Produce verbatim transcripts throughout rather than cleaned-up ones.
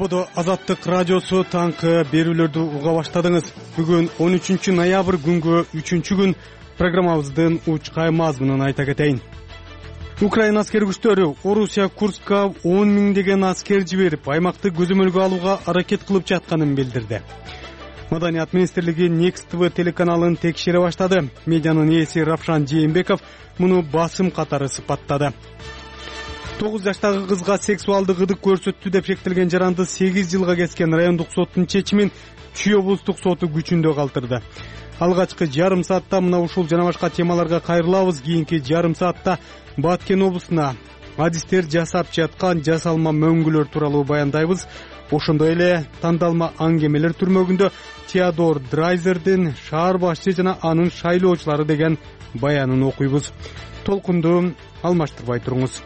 Жогоркодо Азаттык радиосу таңкы берүүлөрдү уга баштадыңыз. Бүгүн он үчүнчү ноябрь күнгө үчүнчү күн программабыздын учкай мазмунун айта кетейин. Украина аскер күчтөрү Орусия Курска он миңдеген аскер жиберип, аймакты көзөмөлгө алууга аракет кылып жатканын билдирди. Маданият министрлиги Next ти ви телеканалын текшере баштады. Медианын ээси Равшан Жээнбеков муну басым катары сыпаттады. тогуз жаштагы кызга сексуалдык ыдык көрсөттү деп шектелген жаранды сегиз жылга кескен райондук соттун чечимин Чүй облустук соту күчүндө калтырды. Алгачкы жарым саатта мына ушул жана башка темаларга кайрылабыз. Кийинки жарым саатта Баткен облусуна адистер жасап жаткан жасалма мөңгүлөр тууралуу баяндайбыз. Ошондой эле тандалма аңгемелер түрмөгүндө Теодор Драйзердин шаар башчы жана анын шайлоочулары деген баянын окуйбуз. Толкунду алмаштырбай туруңуз.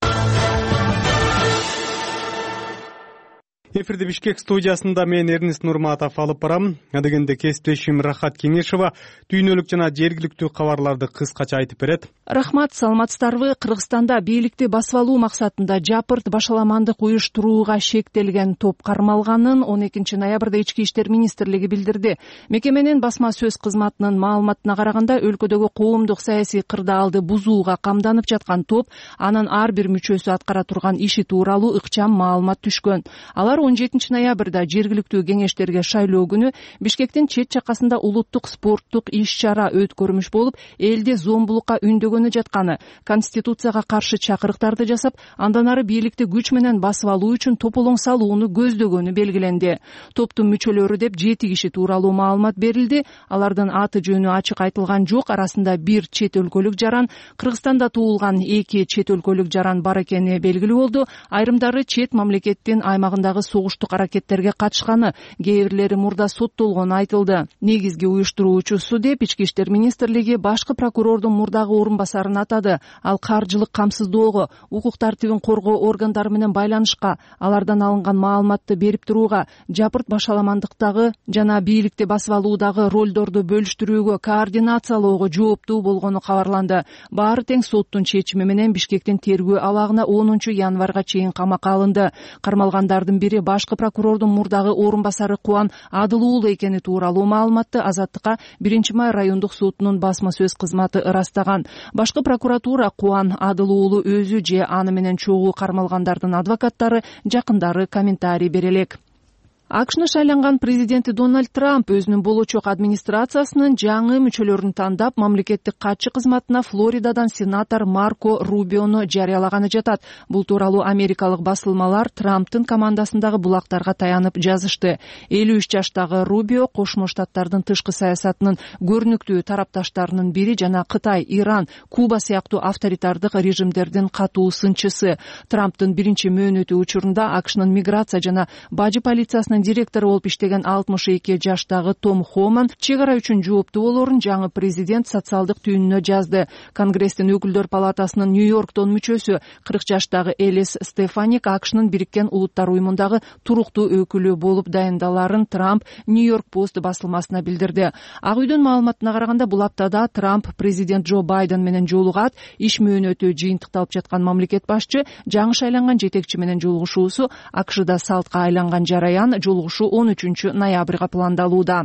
Эфирде Бишкек студиясында мен Эрнест Нурматов алып барам. Адегенде кесиптешим Рахат Кеңешова дүйнөлүк жана жергиликтүү кабарларды кыскача айтып берет. Рахмат, саламатсыздарбы? Кыргызстанда бийликти басып алуу максатында жапырт башаламандык уюштурууга шектелген топ кармалганын он экинчи ноябрда Ички иштер министрлиги билдирди. Мекеменин басма сөз кызматынын маалыматына караганда, өлкөдөгү коомдук саясий кырдаалды бузууга камданып жаткан топ анын ар бир мүчөсү аткара турган иши тууралуу ыкчам маалымат түшкөн. Алар он жетинчи ноябрда жергиликтүү кеңештерге шайлоо күнү Бишкектин чет жакасында улуттук спорттук иш-чара өткөрмүш болуп, элди зомбулукка үндөгөнү жатканы, конституцияга каршы чакырыктарды жасап, андан ары бийликти күч менен басып алуу үчүн тополоң салууну көздөгөнү белгиленди. Топтун мүчөлөрү деп жети киши тууралуу маалымат берилди. Алардын аты жөнү ачык айтылган жок. Арасында бир чет өлкөлүк жаран, Кыргызстанда туулган эки чет өлкөлүк жаран бар экени белгилүү болду. Айрымдары чет мамлекеттин аймагындагы согуштук аракеттерге катышканы, кээ бирлери мурда соттолгону айтылды. Негизги уюштуруучусу деп Ички иштер министрлиги башкы прокурордун мурдагы орун басарын атады. Ал каржылык камсыздоого, укук тартибин коргоо органдары менен байланышка, алардан алынган маалыматты берип турууга, жапырт башаламандыктагы жана бийликти басып алуудагы ролдорду бөлүштүрүүгө, координациялоого жооптуу болгону кабарланды. Баары тең соттун чечими менен Бишкектин тергөө абагына онунчу январга чейин камакка алынды. Кармалгандардын бири башкы прокурордун мурдагы орун басары Кубан Адылуулу экени тууралуу маалыматты Азаттыкка биринчи май райондук сотунун басма сөз кызматы ырастаган. Башкы прокуратура Кубан Адылуулу өзү же аны менен чогуу кармалгандардын адвокаттары, жакындары комментарий бере элек. АКШны шайланган президенти Дональд Трамп өзүнүн болочок администрациясынын жаңы мүчөлөрүн тандап, мамлекеттик катчы кызматына Флоридадан сенатор Марко Рубиону жарыялаганы жатат. Бул тууралуу америкалык басылмалар Трамптын командасындагы булактарга таянып жазышты. элүү үч жаштагы Рубио Кошмо Штаттардын тышкы саясатынын көрүнүктүү тарапташтарынын бири жана Кытай, Иран, Куба сыяктуу авторитардык режимдердин катуу сынчысы. Трамптын биринчи мөөнөтү учурунда АКШнын миграция жана бажы полициясынын директору болуп иштеген алтымыш эки жаштагы Том Хоман чек ара үчүн жооптуу болоорун жаңы президент социалдык түйүнүнө жазды. Конгресстин өкүлдөр палатасынын Нью-Йорктон мүчөсү кырк жаштагы Элис Стефаник АКШнын Бириккен Улуттар уюмундагы туруктуу өкүлү болуп дайындаларын Трамп Нью-Йорк Пост басылмасына билдирди. Ак үйдүн маалыматына караганда, бул аптада Трамп президент Джо Байден менен жолугат. Иш мөөнөтү жыйынтыкталып жаткан мамлекет башчы жаңы шайланган жетекчи менен жолугушуусу АКШда салтка айланган жараян жолугушуу он үчүнчү ноябрга пландалууда.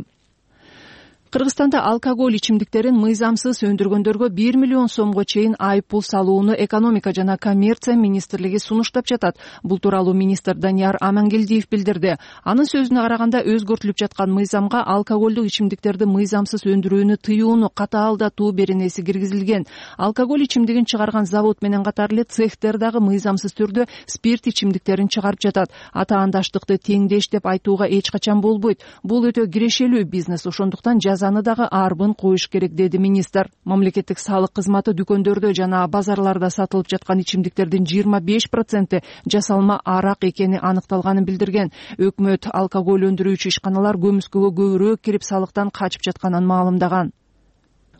Кыргызстанда алкоголь ичимдиктерин мыйзамсыз өндүргөндөргө бир миллион сомго чейин айыппул салууну экономика жана коммерция министрлиги сунуштап жатат. Бул тууралуу министр Данияр Амангелдиев билдирди. Анын сөзүнө караганда, өзгөртүлүп жаткан мыйзамга алкоголдук ичимдиктерди мыйзамсыз өндүрүүнү тыюуну катаалдатуу беренеси киргизилген. Алкоголь ичимдигин чыгарган завод менен катар эле цехтер дагы мыйзамсыз түрдө спирт ичимдиктерин чыгарып жатат. Атаандаштыкты теңдеш деп айтууга эч качан болбойт. Бул өтө кирешелүү бизнес, ошондуктан жазаны дагы арбын коюш керек, деди министр. Мамлекеттик салык кызматы дүкөндөрдө жана базарларда сатылып жаткан ичимдиктердин жыйырма беш проценти жасалма арак экени аныкталганын билдирген. Өкмөт алкоголь өндүрүүчү ишканалар көмүскөгө көбүрөөк кирип салыктан качып жатканын маалымдаган.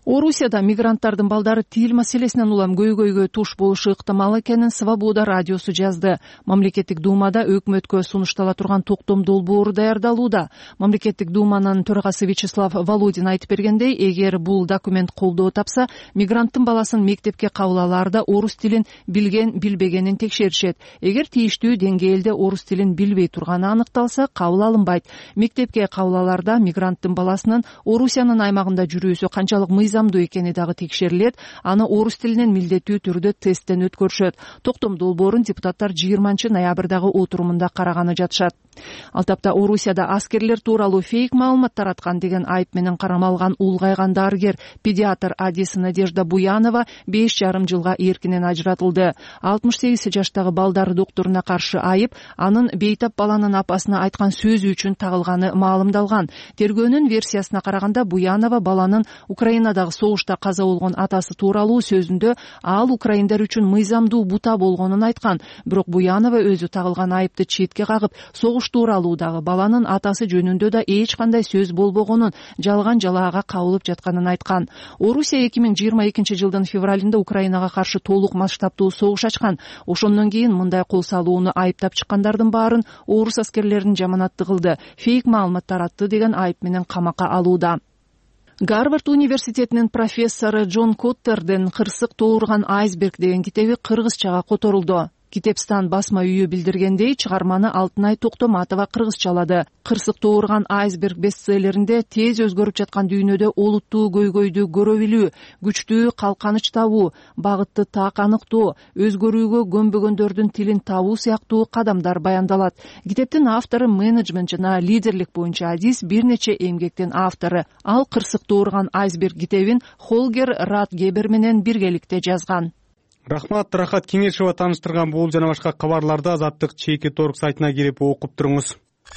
Орусияда мигранттардын балдары тил маселесинен улам көйгөйгө туш болушу ыктымал экенин Свобода радиосу жазды. Мамлекеттик думада өкмөткө сунуштала турган токтом долбоору даярдалууда. Мамлекеттик думанын төрагасы Вячеслав Володин айтып бергендей, эгер бул документ колдоо тапса, мигранттын баласын мектепке кабыл алаарда орус тилин билген билбегенин текшеришет. Эгер тийиштүү деңгээлде орус тилин билбей турганы аныкталса, кабыл алынбайт. Мектепке кабыл алаарда мигранттын баласынын Орусиянын аймагында жүрүүсү канчалык мыйзамдуу экени дагы текшерилет, аны орус тилинен милдеттүү түрдө тесттен өткөрүшөт. Токтом долбоорун депутаттар жыйырманчы ноябрдагы отурумунда караганы жатышат. Ал тапта Орусияда аскерлер тууралуу фейк маалымат тараткан деген айып менен карамалган улгайган дарыгер педиатр Одесса Надежда Буянова беш жарым жылга эркинен ажыратылды. алтымыш сегиз жаштагы балдар докторуна каршы айып анын бейтап баланын апасына айткан сөзү үчүн тагылганы маалымдалган. Тергөөнүн версиясына караганда Буянова баланын Украинадагы согушта каза болгон атасы тууралуу сөзүндө ал украиндар үчүн мыйзамдуу бута болгонун айткан. Бирок Буянова өзү тагылган айыпты четке кагып, согуш тууралуудагы баланын атасы жөнүндө да эч кандай сөз болбогонун, жалган жалаага кабылып жатканын айткан. Орусия эки миң жыйырма экинчи жылдын февралында Украинага каршы толук масштабтуу согуш ачкан. Ошондон кийин мындай кол салууну айыптап чыккандардын баарын орус аскерлерин жаманатты кылды, фейк маалымат таратты деген айып менен камакка алууда. Гарвард университетинин профессору Джон Коттердин «Кырсык туурган айсберг» деген китеби кыргызчага которулду. Китепстан басма үйү билдиргендей, чыгарманы Алтынай Токтоматова кыргызчалады. «Кырсык туурган айсберг» бестселлеринде тез өзгөрүп жаткан дүйнөдө олуттуу көйгөйдү көрө билүү, күчтүү калканыч табуу, багытты так аныктоо, өзгөрүүгө көнбөгөндөрдүн тилин табуу сыяктуу кадамдар баяндалат. Китептин автору менеджмент жана лидерлик боюнча адис бир нече эмгектин автору. Ал «Кырсык туурган айсберг» китебин Холгер Ратгебер менен биргеликте жазган. Рахмат, Рахат Кеңешова тааныштырган бул жана башка кабарларды Азаттык чейки торг сайтына кирип окуп туруңуз.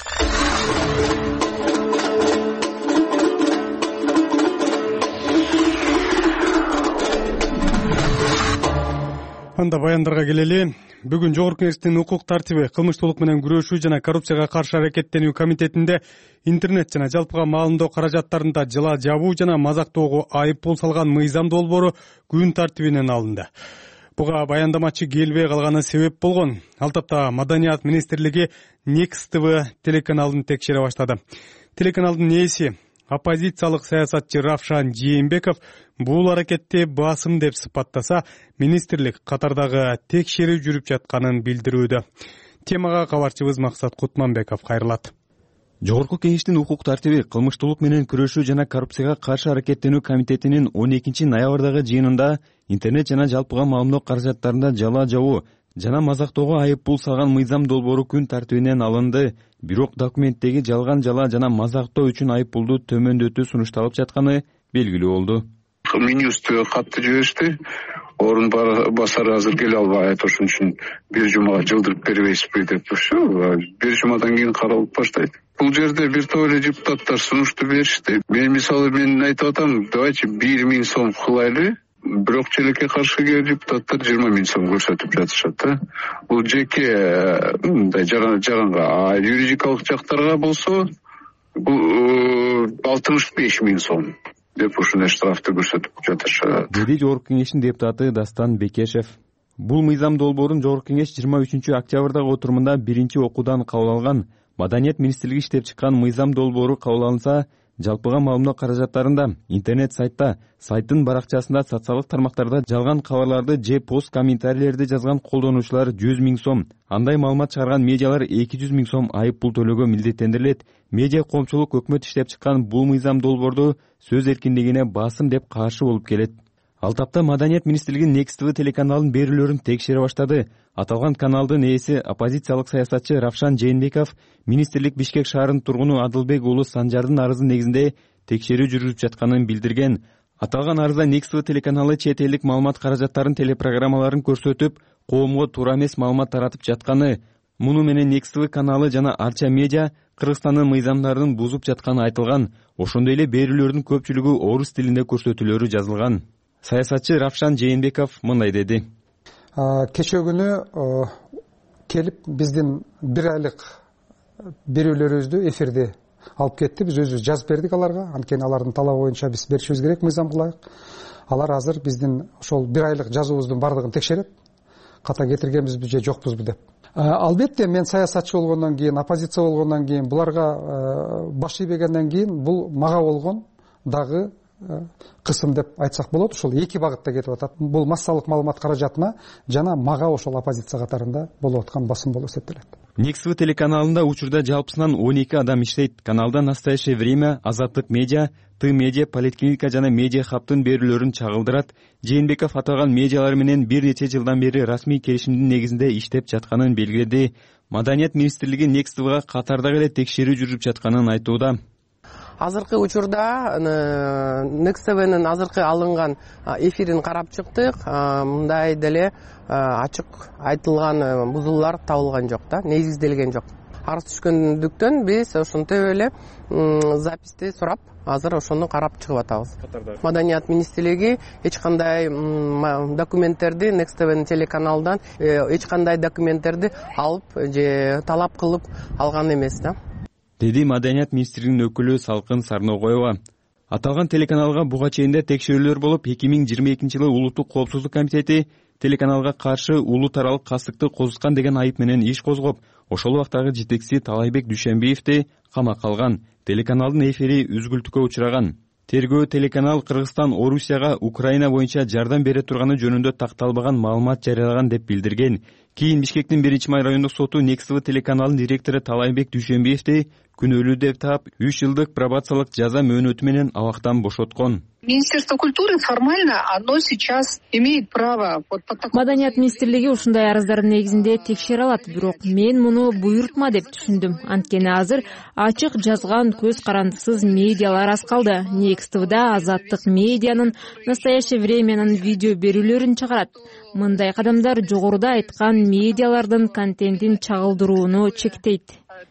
Анда баяндарга келели. Бүгүн Жогорку Кеңештин укук тартиби, кылмыштуулук менен күрөшүү жана коррупцияга каршы аракеттенүү комитетинде интернет жана жалпыга маалымдоо каражаттарында жыла жабуу жана мазактоого айып пул салган мыйзам долбоору күн тартибинен алынды. Буга баяндамачы келбей калганы себеп болгон. Ал тапта Маданият министрлиги Next ти ви телеканалын текшере баштады. Телеканалдын ээси оппозициялык саясатчы Равшан Жээнбеков бул аракетти басым деп сыпаттаса, министрлик катардагы текшерүү жүрүп жатканын билдирүүдө. Темага кабарчыбыз Максат Кутманбеков кайрылат. Жогорку Кеңештин укук тартиби, кылмыштуулук менен күрөшүү жана коррупцияга каршы аракеттенүү комитетинин он экинчи ноябрдагы жыйынында интернет жана жалпыга маалымдоо каражаттарында жала жабуу жана мазактоого айып пул салган мыйзам долбоору күн тартибинен алынды. Бирок документтеги жалган жала жана мазактоо үчүн айып пулду төмөндөтүү сунушталып жатканы белгилүү болду. Министр катты жиберишти. Орун басары азыр келе албайт, ошон үчүн бир жумага жылдырып бербейсизби деп турушу. Бир жумадан кийин каралып баштайт. Бул жерде бир топ эле депутаттар сунушту беришти. Мен мисалы мен айтып атам, давайте бир миң сом кылайлы. Бирок челекке каршы келген депутаттар жыйырма миң сом көрсөтүп жатышат да. Бул жеке мындай жаранга, а юридикалык жактарга болсо бул алтымыш беш миң сом деп ушундай штрафты көрсөтүп жатышат, деди Жогорку Кеңештин депутаты Дастан Бекешев. Бул мыйзам долбоорун Жогорку Кеңеш жыйырма үчүнчү октябрдагы отурумунда биринчи окуудан кабыл алган. Маданият министрлиги иштеп чыккан мыйзам долбоору кабыл алынса, жалпыга маалымдоо каражаттарында, интернет сайтта, сайттын баракчасында, социалдык тармактарда жалган кабарларды же пост комментарийлерди жазган колдонуучулар жүз миң сом, андай маалымат чыгарган медиалар эки жүз миң сом айып пул төлөөгө милдеттендирилет. Медиа коомчулук өкмөт иштеп чыккан бул мыйзам долбоорду сөз эркиндигине басым деп каршы болуп келет. Ал тапта Маданият министрлиги Next ти ви телеканалынын берүүлөрүн текшере баштады. Аталган каналдын ээси оппозициялык саясатчы Равшан Жээнбеков министрлик Бишкек шаарынын тургуну Адылбек уулу Санжардын арызы негизинде текшерүү жүрүп жатканын билдирген. Аталган арызда Next ти ви телеканалы чет элдик маалымат каражаттарын телепрограммаларын көрсөтүп, коомго туура эмес маалымат таратып жатканы, муну менен Next ти ви каналы жана Арча медиа Кыргызстандын мыйзамдарын бузуп жатканы айтылган. Ошондой эле берүүлөрдүн көпчүлүгү орус тилинде көрсөтүүлөрү жазылган. Саясатчы Равшан Жээнбеков мындай деди. Кечээ күнү келип биздин бир айлык берүүлөрүбүздү эфирде алып кетти. Биз өзүбүз жазып бердик аларга. Анткени алардын талабы боюнча биз беришибиз керек мыйзамга ылайык. Алар азыр биздин ошол бир айлык жазуубуздун бардыгын текшерет. Ката кетиргенбизби же жокпузбу деп. Албетте мен саясатчы болгондон кийин, оппозиция болгондон кийин, буларга баш ийбегенден кийин бул мага болгон дагы кысым деп айтсак болот. Ошол эки багытта кетип атат. Бул массалык маалымат каражатына жана мага ошол оппозиция катарында болуп аткан басым болуп эсептелет. Некств телеканалында учурда жалпысынан он эки адам иштейт. Каналда Настоящее время, Азаттык медиа, Ты медиа, Поликлиника жана Медиа хабтын берүүлөрүн чагылдырат. Жээнбеков аталган медиалар менен бир нече жылдан бери расмий келишимдин негизинде иштеп жатканын белгиледи. Маданият министрлиги Некствга катардагы эле текшерүү жүрүп жатканын айтууда. Азыркы учурда Некствнын азыркы алынган эфирин карап чыктык. Мындай деле ачык айтылган бузуулар табылган жок да, негизделген жок. Арыз түшкөндүктөн биз ошентип эле записти сурап, азыр ошону карап чыгып атабыз. Маданият министрлиги эч кандай документтерди Некствнын телеканалдан эч кандай документтерди алып же талап кылып алган эмес да. Деди Маданият министринин өкүлү Салкын Сарногоева. Аталган телеканалга буга чейин текшерүүлөр болуп, эки миң жыйырма экинчи жылы Улуттук коопсуздук комитети телеканалга каршы улут аралык кастыкты козуткан деген айып менен иш козгоп, ошол убактагы жетекчиси Талайбек Дүйшөнбиевди камакка алган. Телеканалдын эфири үзгүлтүккө учураган. Тергөө телеканал Кыргызстан Орусияга Украина боюнча жардам бере турганы жөнүндө такталбаган маалымат жарыялаган деп билдирген. Кийин Бишкектин биринчи май райондук соту Некств телеканалынын директору Талайбек Дүйшөнбиевди күнөөлүү деп таап, үч жылдык пробациялык жаза мөөнөтү менен абактан бошоткон. Министерство культуры формально оно сейчас имеет право. Маданият министрлиги ушундай арыздардын негизинде текшере алат, бирок мен муну буйрутма деп түшүндүм. Анткени азыр ачык жазган көз карандысыз медиалар аз калды. Некствда Азаттык медианын, Настоящее времянын видео берүүлөрүн чыгарат. Мындай кадамдар жогоруда айткан медиалардын контентин чагылдырууну чектейт.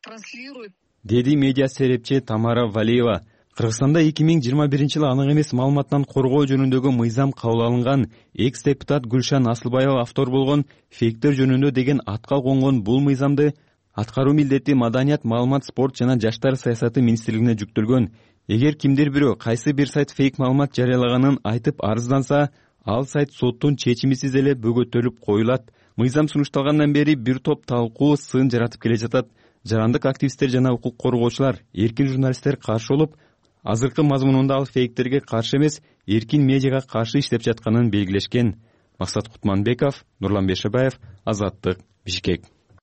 Деди медиа серепчи Тамара Валиева. Кыргызстанда эки миң жыйырма биринчи жылы анык эмес маалыматтан коргоо жөнүндөгү мыйзам кабыл алынган. Экс-депутат Гүлшан Асылбаева автор болгон фейктер жөнүндө деген атка конгон бул мыйзамды аткаруу милдети Маданият, маалымат, спорт жана жаштар саясаты министрлигине жүктөлгөн. Эгер кимдир бирөө кайсы бир сайт фейк маалымат жарыялаганын айтып арызданса, ал сайт соттун чечимисиз эле бөгөтөлүп коюлат. Мыйзам сунушталгандан бери бир топ талкуу сын жаратып келе жатат. Жарандык активисттер жана укук коргоочулар, эркин журналисттер каршы болуп, азыркы мазмунунда ал фейктерге каршы эмес, эркин медиага каршы иштеп жатканын белгилешкен. Максат Кутманбеков, Нурлан Бешебаев, Азаттык, Бишкек.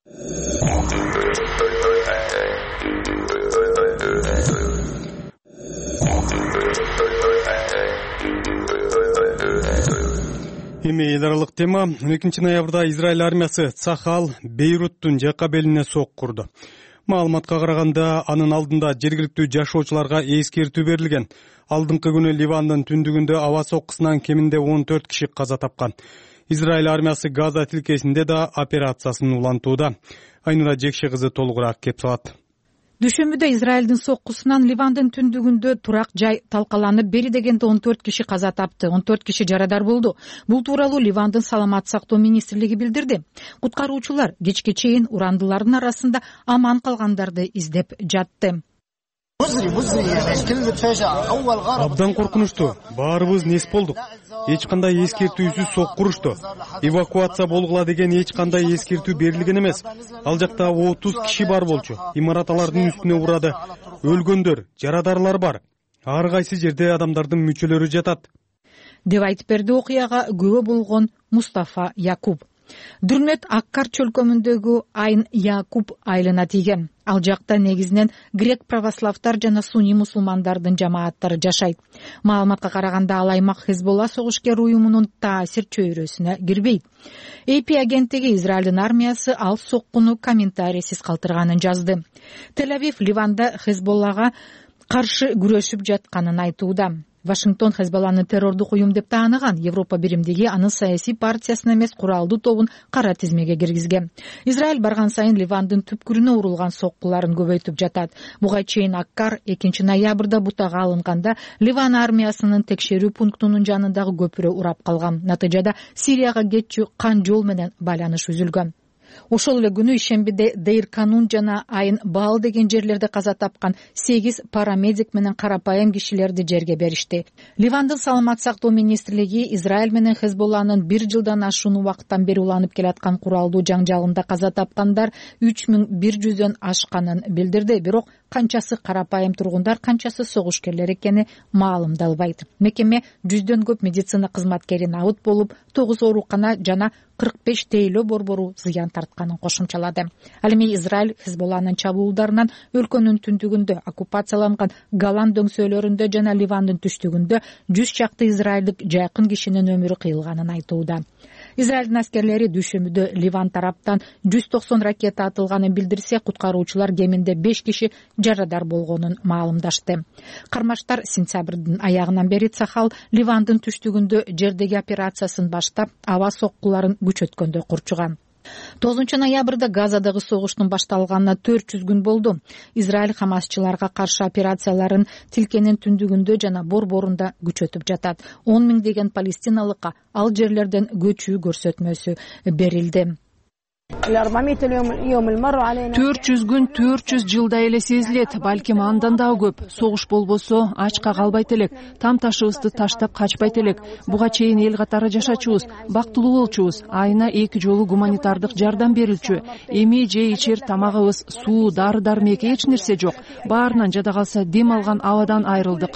Эми эл аралык тема. он экинчи ноябрда Израиль армиясы Цахал Бейруттун жакка белине сок курду. Маалыматка караганда, анын алдында жергиликтүү жашоочуларга эскертүү берилген. Алдыңкы күнү Ливандын түндүгүндө аба соккусунан кеминде он төрт киши каза тапкан. Израиль армиясы Газа тилкесинде да операциясын улантууда. Айнура Жекше кызы толугураак кеп салат. Дүйшөмбүдө Израилдин соккусунан Ливандын түндүгүндө турак жай талкаланып, бери дегенде он төрт киши каза тапты, он төрт киши жарадар болду. Бул тууралуу Ливандын саламат сактоо министрлиги билдирди. Куткаруучулар кечке чейин урандылардын арасында аман калгандарды издеп жатты. Абдан коркунучтуу. Баарыбыз нес болдук. Эч кандай эскертүүсүз сок курушту. Эвакуация болгула деген эч кандай эскертүү берилген эмес. Ал жакта отуз киши бар болчу. Имарат алардын үстүнө урады. Өлгөндөр, жарадарлар бар. Ар кайсы жерде адамдардын мүчөлөрү жатат. Деп айтып берди окуяга күбө болгон Мустафа Якуб. Дүрмөт Аккар чөлкөмүндөгү Айн Якуб айылына тийген. Ал жакта негизинен грек православтар жана суни мусулмандардын жамааттары жашайт. Маалыматка караганда, ал аймак Хезболла согушкер уюмунун таасир чөйрөсүнө кирбейт. эй пи агенттиги Израилдин армиясы ал соккуну комментарийсиз калтырганын жазды. Тель-Авив Ливанда Хезболлага каршы күрөшүп жатканын айтууда. Вашингтон Хезболланы террордук уюм деп тааныган. Европа биримдиги анын саясий партиясын эмес, куралдуу тобун кара тизмеге киргизген. Израиль барган сайын Ливандын түпкүрүнө урулган соккуларын көбөйтүп жатат. Буга чейин Аккар экинчи ноябрда бутага алынганда Ливан армиясынын текшерүү пунктунун жанындагы көпүрө урап калган. Натыйжада Сирияга кетчү кан жол менен байланыш үзүлгөн. ошол эле күнү ишембиде Дейр Канун жана Айын Баал деген жерлерде каза тапкан сегиз парамедик менен карапайым кишилерди жерге беришти. Ливандын саламат сактоо министрлиги Израиль менен Хезболланын бир жылдан ашуун убакыттан бери уланып келаткан куралдуу жаңжалында каза тапкандар үч миң бир жүздөн ашканын билдирди. Бирок канчасы карапайым тургундар, канчасы согушкерлер экени маалымдалбайт. Мекеме жүздөн көп медицина кызматкерин абыт болуп, тогуз оорукана жана кырк беш тейлөө борбору зыян тартканын кошумчалады. Ал эми Израиль Хезболланын чабуулдарынан өлкөнүн түндүгүндө, оккупацияланган Голланд дөңсөөлөрүндө жана Ливандын түштүгүндө жүз чакты израилдик жакын кишинин өмүрү кыйылганын айтууда. Израилдин аскерлери дүйшөмбүдө Ливан тараптан жүз токсон ракета атылганын билдирсе, куткаруучулар кеминде беш киши жарадар болгонун маалымдашты. Кармаштар сентябрдын аягынан бери Цахал Ливандын түштүгүндө жердеги операциясын баштап, аба соккуларын күчөткөндө курчуган. тогузунчу ноябрда Газадагы согуштун башталганына төрт жүз күн болду. Израиль хамасчыларга каршы операцияларын Тилкенин түндүгүндө жана борборунда күчөтүп жатат. он миңдеген палестиналыкка ал жерлерден көчүү көрсөтмөсү берилди. төрт жүз күн төрт жүз жылдай эле сезилет, балким андан да көп. Согуш болбосо ачка калбайт элек, там ташыбызды таштап качпайт элек. Буга чейин эл катары жашачубуз, бактылуу болчубуз. Айына эки жолу гуманитардык жардам берилчү. Эми же ичер тамагыбыз, суу, дары-дармек эч нерсе жок. Баарынан жада калса дем алган абадан айрылдык.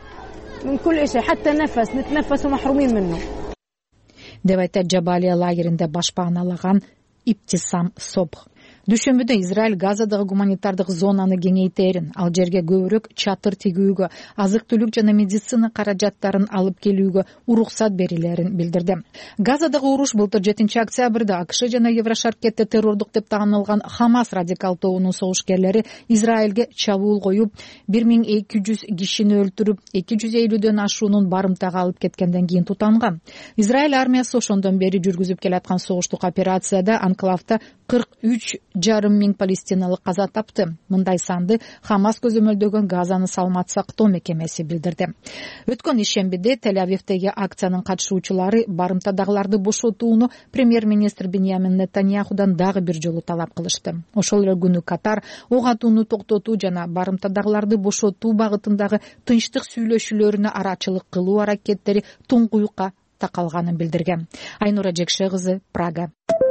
деп айтат Жабалия лагеринде башпааналаган Иптисам Собх. Дүйшөмбүдө Израиль Газадагы гуманитардык зонаны кеңейтерин, ал жерге көбүрөөк чатыр тигүүгө, азык-түлүк жана медицина каражаттарын алып келүүгө уруксат берилерин билдирди. Газадагы уруш былтыр жетинчи октябрда АКШ жана Еврошаркетте террордук деп таанылган Хамас радикал тобунун согушкерлери Израилге чабуул коюп, бир миң эки жүз кишини өлтүрүп, эки жүз элүүдөн ашуунун барымтага алып кеткенден кийин тутанган. Израиль армиясы ошондон бери жүргүзүп келаткан согуштук операцияда анклавда кырк үч жарым миң палестиналык каза тапты. Мындай санды Хамас көзөмөлдөгөн Газаны саламат сактоо мекемеси билдирди. Өткөн ишембиде Тель-Авивдеги акциянын катышуучулары барымтадагыларды бошотууну премьер-министр Биньямин Нетаньяхудан дагы бир жолу талап кылышты. Ошол эле күнү Катар ок атууну токтотуу жана барымтадагыларды бошотуу багытындагы тынчтык сүйлөшүүлөрүнө арачылык кылуу аракеттери туңгуюкка такалганын билдирген. Айнура Жекше кызы, Прага.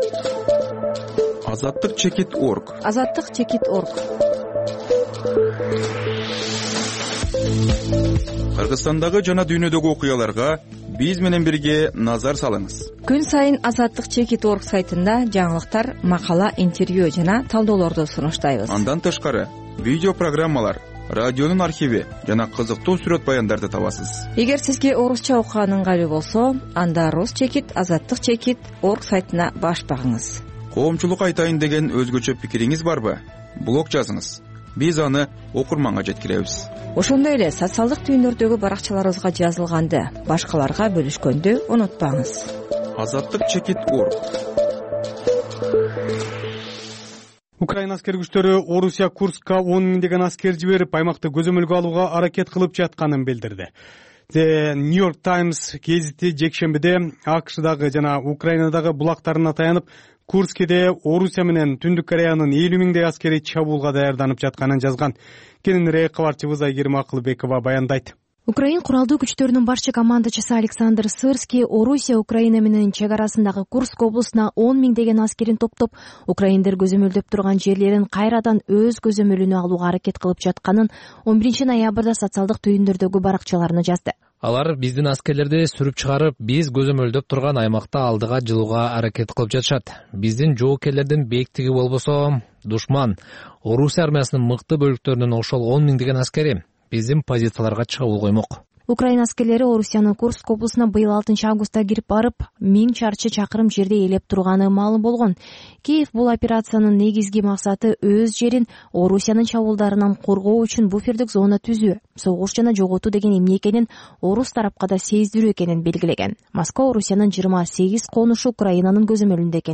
Азаттык чекит точка орг. Азаттык чекит точка орг. Кыргызстандагы жана дүйнөдөгү окуяларга биз менен бирге назар салыңыз. Күн сайын Азаттык чекит точка орг сайтында жаңылыктар, макала, интервью жана талдоолорду сунуштайбыз. Андан тышкары видео программалар, радионун архиви жана кызыктуу сүрөт баяндарды табасыз. Эгер сизге орусча окуган ыңгайлуу болсо, анда Рус чекит, Азаттык чекит точка орг сайтына баш багыңыз. Коомчулук айтайын деген өзгөчө пикириңиз барбы? Блог жазыңыз. Биз аны окурманга жеткиребиз. Ошондой эле социалдык түйүндөрдөгү баракчаларыбызга жазылганды башкаларга бөлүшкөндү унутпаңыз. Азаттык чекит точка орг. Украина аскер күчтөрү Орусия Курскка он миңдеген аскер жиберип, аймакты көзөмөлгө алууга аракет кылып жатканын билдирди. The New York Times гезити жекшембиде АКШдагы жана Украинадагы булактарына таянып, Курскиде Орусия менен Түндүк Кореянын элүү миңдей аскери чабуулга даярданып жатканын жазган. Кененирээк кабарчыбыз Айгерим Акылбекова баяндайт. Украин куралдуу күчтөрүнүн башчы командачысы Александр Сырский Орусия Украина менен чек арасындагы Курск облусуна он миңдеген аскерин топтоп, украиндер көзөмөлдөп турган жерлерин кайрадан өз көзөмөлүнө алууга аракет кылып жатканын он биринчи ноябрда социалдык түйүндөрдөгү баракчаларына жазды. Алар биздин аскерлерди сүрүп чыгарып, биз көзөмөлдөп турган аймакта алдыга жылууга аракет кылып жатышат. Биздин жоокерлердин бээктиги болбосо, душман Орусия армиясынын мыкты бөлүктөрүнүн ошол он миңдеген аскери биздин позицияларга чабуул коймок. Украина аскерлери Орусиянын Курск облусуна быйыл алтынчы августта кирип барып, миң чарчы чакырым жерде ээлеп турганы маалым болгон. Киев бул операциянын негизги максаты өз жерин Орусиянын чабуулдарынан коргоо үчүн буфердик зона түзүү, согуш жана жоготуу деген эмне экенин орус тарапка да сездирүү экенин белгилеген. Москва Орусиянын жыйырма сегиз конушу Украинанын көзөмөлүндө экенин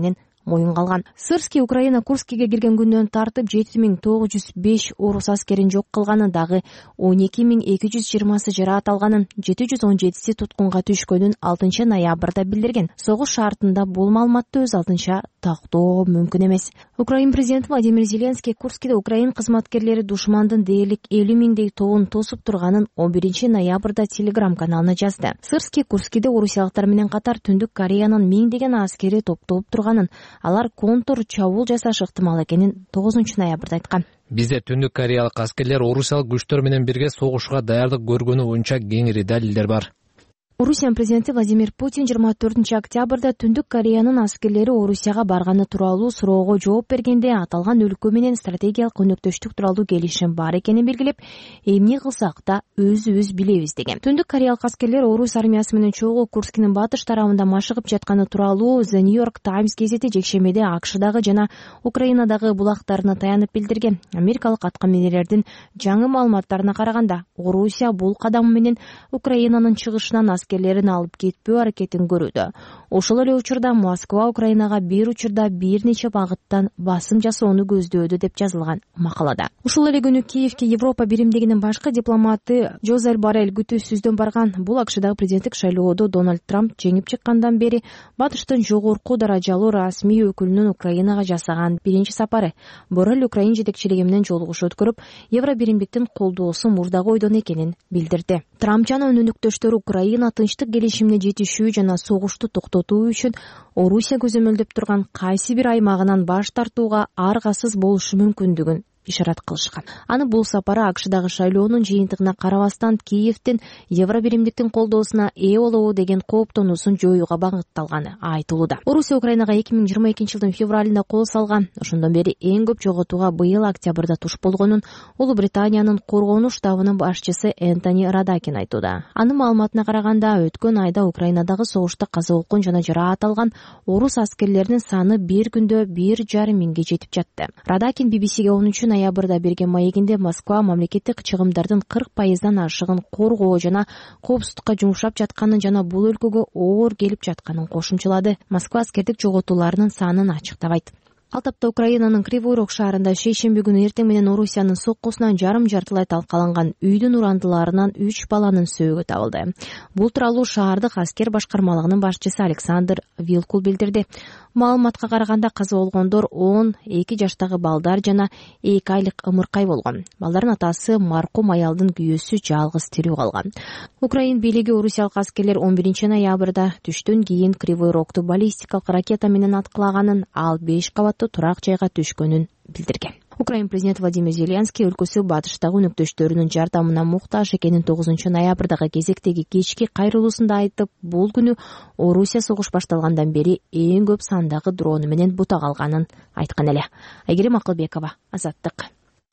моюнга алган. Сырский Украина Курскиге кирген күндөн тартып жети миң тогуз жүз беш орус аскерин жок кылганын, дагы он эки миң эки жүз жыйырмасы жараат алганын, жети жүз он жетиси туткунга түшкөнүн алтынчы ноябрда билдирген. Согуш шартында бул маалыматты өз алдынча тактоо мүмкүн эмес. Украин президенти Владимир Зеленский Курскиде Украин кызматкерлери душмандын дээрлик элүү миңдей тобун тосуп турганын он биринчи ноябрда Телеграм каналына жазды. Сырский Курскиде орусиялыктар менен катар Түндүк Кореянын миңдеген аскери топтолуп турганын, алар контур чабуул жасашы ыктымал экенин тогузунчу ноябрда айткан. Бизде Түндүк Кореялык аскерлер орусиялык күчтөр менен бирге согушка даярдык көргөнү боюнча кеңири далилдер бар. Орусия президенти Владимир Путин жыйырма төртүнчү октябрда Түндүк Кореянын аскерлери Орусияга барганы тууралуу суроого жооп бергенде аталган өлкө менен стратегиялык өнөктөштүк тууралуу келишим бар экенин белгилеп, эмне кылсак да өзүбүз билебиз деген. Түндүк Кореялык аскерлер орус армиясы менен чогуу Курскинин батыш тарабында машыгып жатканы тууралуу The New York Times гезити жекшемеде АКШдагы жана Украинадагы булактарына таянып билдирген. Америкалык аткаминерлердин жаңы маалыматтарына караганда, Орусия бул кадам менен Украинанын чыгышынан аскерлерин алып кетпөө аракетин көрүүдө. Ошол эле учурда Москва Украинага бир учурда бир нече багыттан басым жасоону көздөөдү деп жазылган макалада. Ушул эле күнү Киевке Европа биримдигинин башкы дипломаты Жозеф Боррель күтүүсүздөн барган. Бул АКШдагы президенттик шайлоодо Дональд Трамп жеңип чыккандан бери батыштын жогорку даражалуу расмий өкүлүнүн Украинага жасаган биринчи сапары. Боррель Украин жетекчилиги менен жолугуш өткөрүп, Евро биримдиктин колдоосу мурдагы ойдон экенин билдирди. Трамп жана өнөктөштөрү Украина тынчтык келишимине жетишүү жана согушту токтотуу үчүн Орусия көзөмөлдөп турган кайсы бир аймагынан баш тартууга аргасыз болушу мүмкүндүгүн ишарат кылышкан. Аны бул сапары АКШдагы шайлоонун жыйынтыгына карабастан Киевдин Евро биримдиктин колдоосуна ээ болобу деген кооптонуусун жоюуга багытталганы айтылууда. Орусия Украинага эки миң жыйырма экинчи жылдын февралында кол салган. Ошондон бери эң көп жоготууга быйыл октябрда туш болгонун Улуу Британиянын коргонуу штабынын башчысы Энтони Радакин айтууда. Анын маалыматына караганда, өткөн айда Украинадагы согушта каза болгон жана жараат алган орус аскерлеринин саны бир күндө бир жарым миңге жетип жатты. Радакин би би сиге онунчу ноябрда берген маегинде Москва мамлекеттик чыгымдардын кырк пайыздан ашыгын коргоо жана коопсуздукка жумшап жатканын жана бул өлкөгө оор келип жатканын кошумчалады. Москва аскердик жоготууларынын санын ачыктабайт. Ал тапта Украинанын Кривой Рог шаарында шейшемби күнү эртең менен Орусиянын соккусунан жарым жартылай талкаланган үйдүн урандыларынан үч баланын сөөгү табылды. Бул тууралуу шаардык аскер башкармалыгынын башчысы Александр Вилкул билдирди. Маалыматка караганда каза болгондор он эки жаштагы балдар жана эки айлык ымыркай болгон. Балдардын атасы маркум аялдын күйөөсү жалгыз тирүү калган. Украин бийлиги орусиялык аскерлер он биринчи ноябрда түштөн кийин Кривой Рогту баллистикалык ракета менен аткылаганын, ал беш кабаттуу турак жайга түшкөнүн билдирген. Украин президенти Владимир Зеленский өлкөсү батыштагы өнөктөштөрүнүн жардамына муктаж экенин тогузунчу ноябрдагы кезектеги кечки кайрылуусунда айтып, бул күнү Орусия согуш башталгандан бери эң көп сандагы дрону менен бута калганын айткан эле. Айгерим Акылбекова, Азаттык.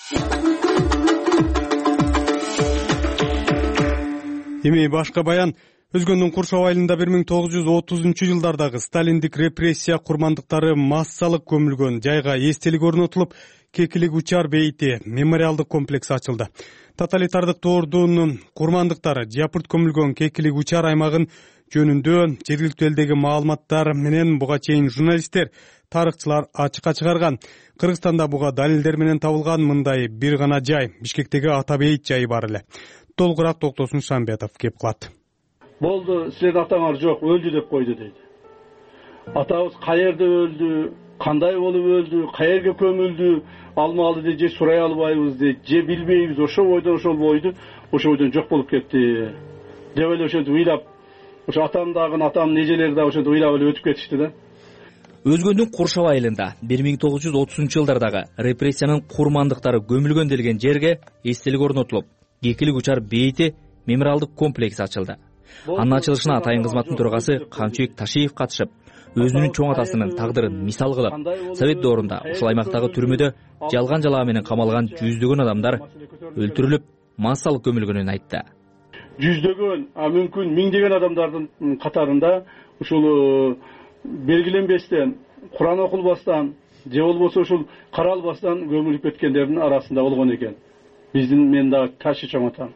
Эми башка баян. Өзгөндүн куршоо айылында бир миң тогуз жүз отузунчу жылдардагы сталиндик репрессия курмандыктары массалык көмүлгөн жайга эстелик орнотулуп, Кекилик учар бейити мемориалдык комплекси ачылды. Тоталитардык доордун курмандыктары Жапырт көмүлгөн Кекилик учар аймагын жөнүндө жергиликтүү элдеги маалыматтар менен буга чейин журналисттер, тарыхчылар ачыкка чыгарган. Кыргызстанда буга далилдер менен табылган мындай бир гана жай, Бишкектеги Ата бейит жайы бар эле. Толугураак Токтосун Шамбетов кеп кылат. Болду, силердин атаңар жок, өлдү деп койду дейт. Атабыз каерде өлдү, кандай болуп өлдү, каерге көмүлдү, алмалды дейт, же сурай албайбыз дейт, же билбейбиз, ошо бойдон ошол бойду, ошо бойдон жок болуп кетти. Деп эле ошентип ыйлап, ошо атамдагы, атамдын эжелери да ошентип ыйлап эле өтүп кетишти да. Өзгөндүн Куршоо айылында бир миң тогуз жүз отузунчу жылдардагы репрессиянын курмандыктары көмүлгөн делген жерге эстелик орнотулуп, Кекилик учар бейити мемориалдык комплекси ачылды. Анын ачылышына атайын кызматтын төрагасы Камчыбек Ташиев катышып, өзүнүн чоң атасынын тагдырын мисал кылып, Совет доорунда ушул аймактагы түрмөдө жалган жалаа менен камалган жүздөгөн адамдар өлтүрүлүп, массалык көмүлгөнүн айтты. Жүздөгөн, а мүмкүн миңдеген адамдардын катарында ушул белгиленбестен, Куран окулбастан, же болбосо ушул каралбастан көмүлүп кеткендердин арасында болгон экен. Биздин мен дагы Ташы чоң атам.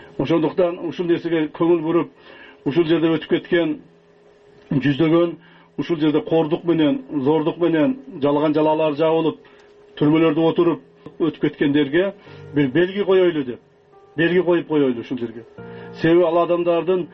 Ошондуктан ушул нерсеге көңүл буруп, ушул жерде өтүп кеткен жүздөгөн ушул жерде кордук менен зордук менен жалган жалалар жабылып түрмөлөрдө отуруп өтүп кеткендерге бир белги коелу деп белги коюп коелу ушул жерге. Себеби ал адамдардын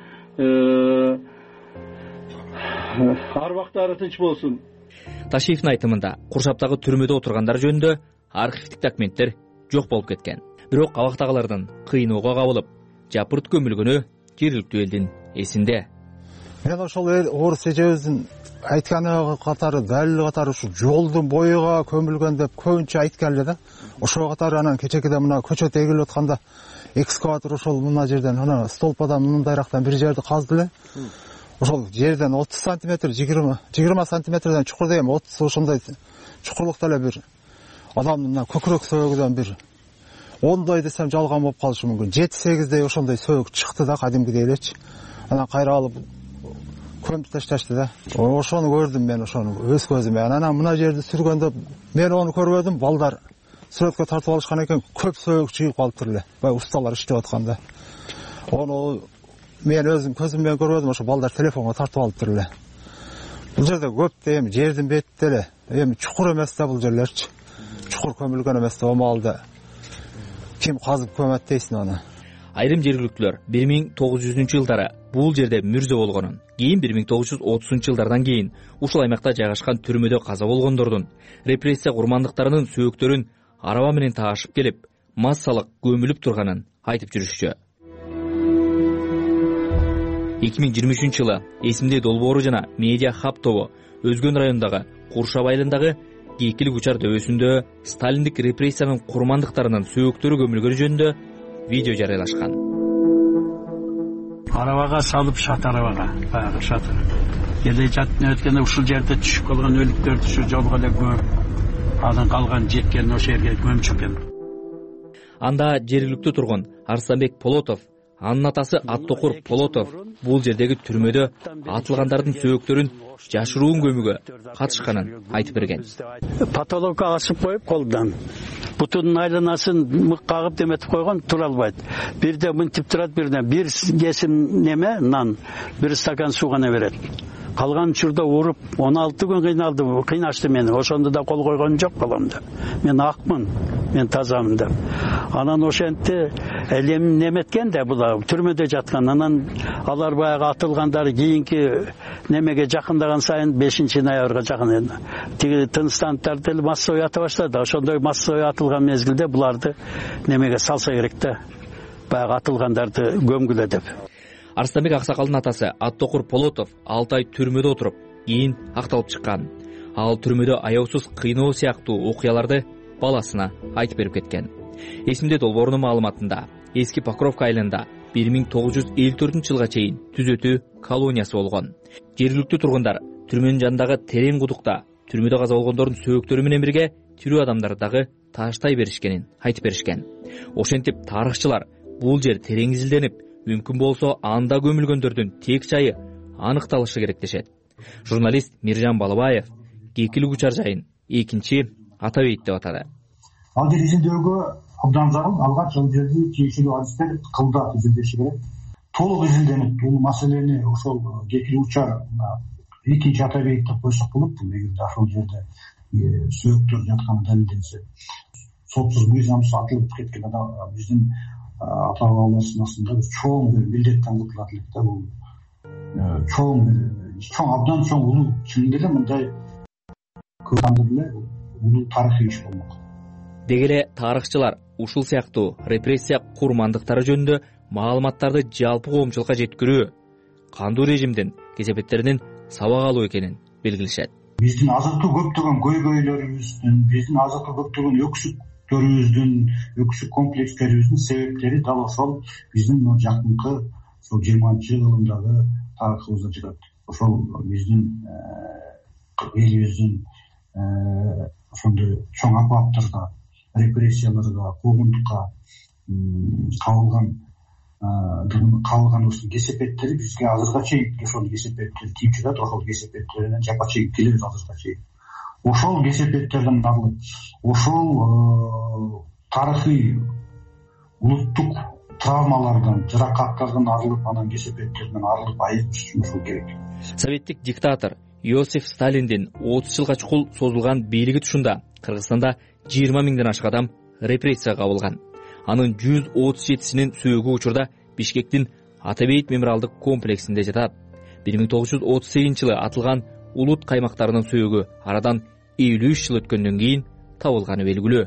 арбактары тынч болсун. Ташиевдин айтымында куршаптагы түрмөдө отургандар жөнүндө архивдик документтер жок болуп кеткен. Бирок абактагылардын кыйноого кабылып жапырт көмүлгөнү жергиликтүү элдин эсинде. Мен ошол орус эжебиздин айтканы катары далил катары ушу жолдун боюга көмүлгөн деп көбүнчө айткан эле да. Ошого катары анан кечекеде мына көчөт эгилип атканда экскаватор ошол мына жерден ана столпадан мындайрактан бир жерди казды эле. Ошол жерден отуз сантиметр, жыйырма сантиметрден чукурда эми отуз ошондой чукурлукта эле бир адамдын мына көкүрөк сөөгүдөн бир ондой десем жалган болуп калышы мүмкүн. жети сегиздей ошондой сөөгү чыкты да кадимкидей элечи. Анан кайра алып көмүп ташташты да. Ошону көрдүм мен, ошону өз көзүм менен. Анан мына жерди сүргөндө мен ону көрбөдүм, балдар сүрөткө тартып алышкан экен, көп сөөгү чыгып калыптыр эле. Бай усталар иштеп атканда. Ону мен өзүм көзүм менен көрбөдүм, ошо балдар телефонго тартып алыптыр эле. Бул жерде көп да эми жердин бетинде эле, эми чукур эмес да бул жерлерчи. Чукур көмүлгөн эмес да, омалда ким казып көмөт дейсиң аны. Айрым жергиликтүүлөр бир миң тогуз жүзүнчү жылдары бул жерде мүрзө болгонун, кийин бир миң тогуз жүз отузунчу жылдардан кийин ушул аймакта жайгашкан түрмөдө каза болгондордун, репрессия курмандыктарынын сөөктөрүн араба менен таашып келип, массалык көмүлүп турганын айтып жүрүшчү. эки миң жыйырма үчүнчү жылы Эсимде долбоору жана медиа хаб тобу Өзгөн районундагы Куршап айылындагы Кийкилик учар дөбөсүндө сталиндик репрессиянын курмандыктарынын сөөктөрү көмүлгөнү жөнүндө видео жарыялашкан. Арабага салып шат арабага, баягы шат. Келе жаттын өткөндө ушул жерде түшүп калган өлүктөрдү ушу жолго эле көмүп, анан калган жеткен ошол жерге көмүп чыккан. Анда жергиликтүү тургун Арсланбек Полотов, анын атасы Аттокур Полотов бул жердеги түрмөдө атылгандардын сөөктөрүн жашыруун көмүүгө катышканын айтып берген. Патологка асып коюп колдон бутунун айланасын мык кагып деметип койгон, тура албайт. Бирде мынтип турат, бирде бир кесим неме нан, бир стакан суу гана берет. Калган учурда уруп он алты күн кыйналды, кыйнашты мени. Ошондо да кол койгон жок баламда. Мен акмын, мен тазамын деп. Анан ошентти элем неметкен да булар түрмөдө жаткан. Анан алар баягы атылгандар кийинки немеге жакындаган сайын бешинчи ноябрга жакын тиги тынчтандырып деле массовый ата баштады. Ошондой массовый атылган мезгилде буларды немеге салса керек да. Баягы атылгандарды көмгүлө деп. Арсланбек аксакалдын атасы Аттокур Полотов алты ай түрмөдө отуруп, кийин акталып чыккан. Ал түрмөдө аяусуз кыйноо сыяктуу окуяларды баласына айтып берип кеткен. Эсимде долбоорунун маалыматында эски Покровка айылында бир миң тогуз жүз элүү төртүнчү жылга чейин түзөтүү колониясы болгон. Жергиликтүү тургундар түрмөнүн жанындагы терең кудукта түрмөдө каза болгондордун сөөктөрү менен бирге тирүү адамдарды дагы тааштай беришкенин айтып беришкен. Ошентип тарыхчылар бул жер терең изилденип, мүмкүн болсо анда көмүлгөндөрдүн тек жайы аныкталышы керек дешет. Журналист Миржан Балыбаев Кийкилик учар жайын экинчи ата бейит деп атады. Ал жер изилдөөгө абдан зарыл, алгач ал жерди тиешелүү адистер кылдат изилдеши керек. Толук изилденип, бул маселени ошол Кийкилик учар экинчи ата бейит деп койсок болот. Эгерде ошол жерде сөөктөр жатканы далилденсе, сотсуз мыйзамсыз атылып кеткен адам биздин ата бабаларыбыздын астында чоң бир милдеттен кутулат элек да. Бул чоң бир чоң абдан чоң улуу чын эле мындай көпандыр эле улуу тарыхый иш болмок. Деги эле тарыхчылар ушул сыяктуу репрессия курмандыктары жөнүндө маалыматтарды жалпы коомчулукка жеткирүү кандуу режимдин кесепеттеринин сабак алуу экенин белгилешет. Биздин азыркы көптөгөн көйгөйлөрүбүздүн, биздин азыркы көптөгөн өксүктөрүбүздүн, өксүк комплекстерибиздин себептери дал ошол биздин жакынкы ошол жыйырманчы кылымдагы тарыхыбызда жатат. Ошол биздин элибиздин ошондой чоң апаттарга, репрессияларга, куугунтукка кабылган кабылганыбыздын кесепеттери бизге азыркыга чейин ошол кесепеттер тийип жатат. Ошол кесепеттеринен жапа чегип келебиз азыркыга чейин. Ошол кесепеттерден арылып, ошол тарыхый улуттук травмалардан, жаракаттардан арылып, анан кесепеттерден арылып айыгыш үчүн ошол керек. Советтик диктатор Иосиф Сталиндин отуз жылга чукул созулган бийлиги тушунда Кыргызстанда жыйырма миңден ашык адам репрессияга кабылган. Анын жүз отуз жетисинин сөөгү учурда Бишкектин Атабейит мемориалдык комплексинде жатат. бир миң тогуз жүз отуз сегизинчи жылы атылган улут каймактарынын сөөгү арадан элүү үч жыл өткөндөн кийин табылганы белгилүү.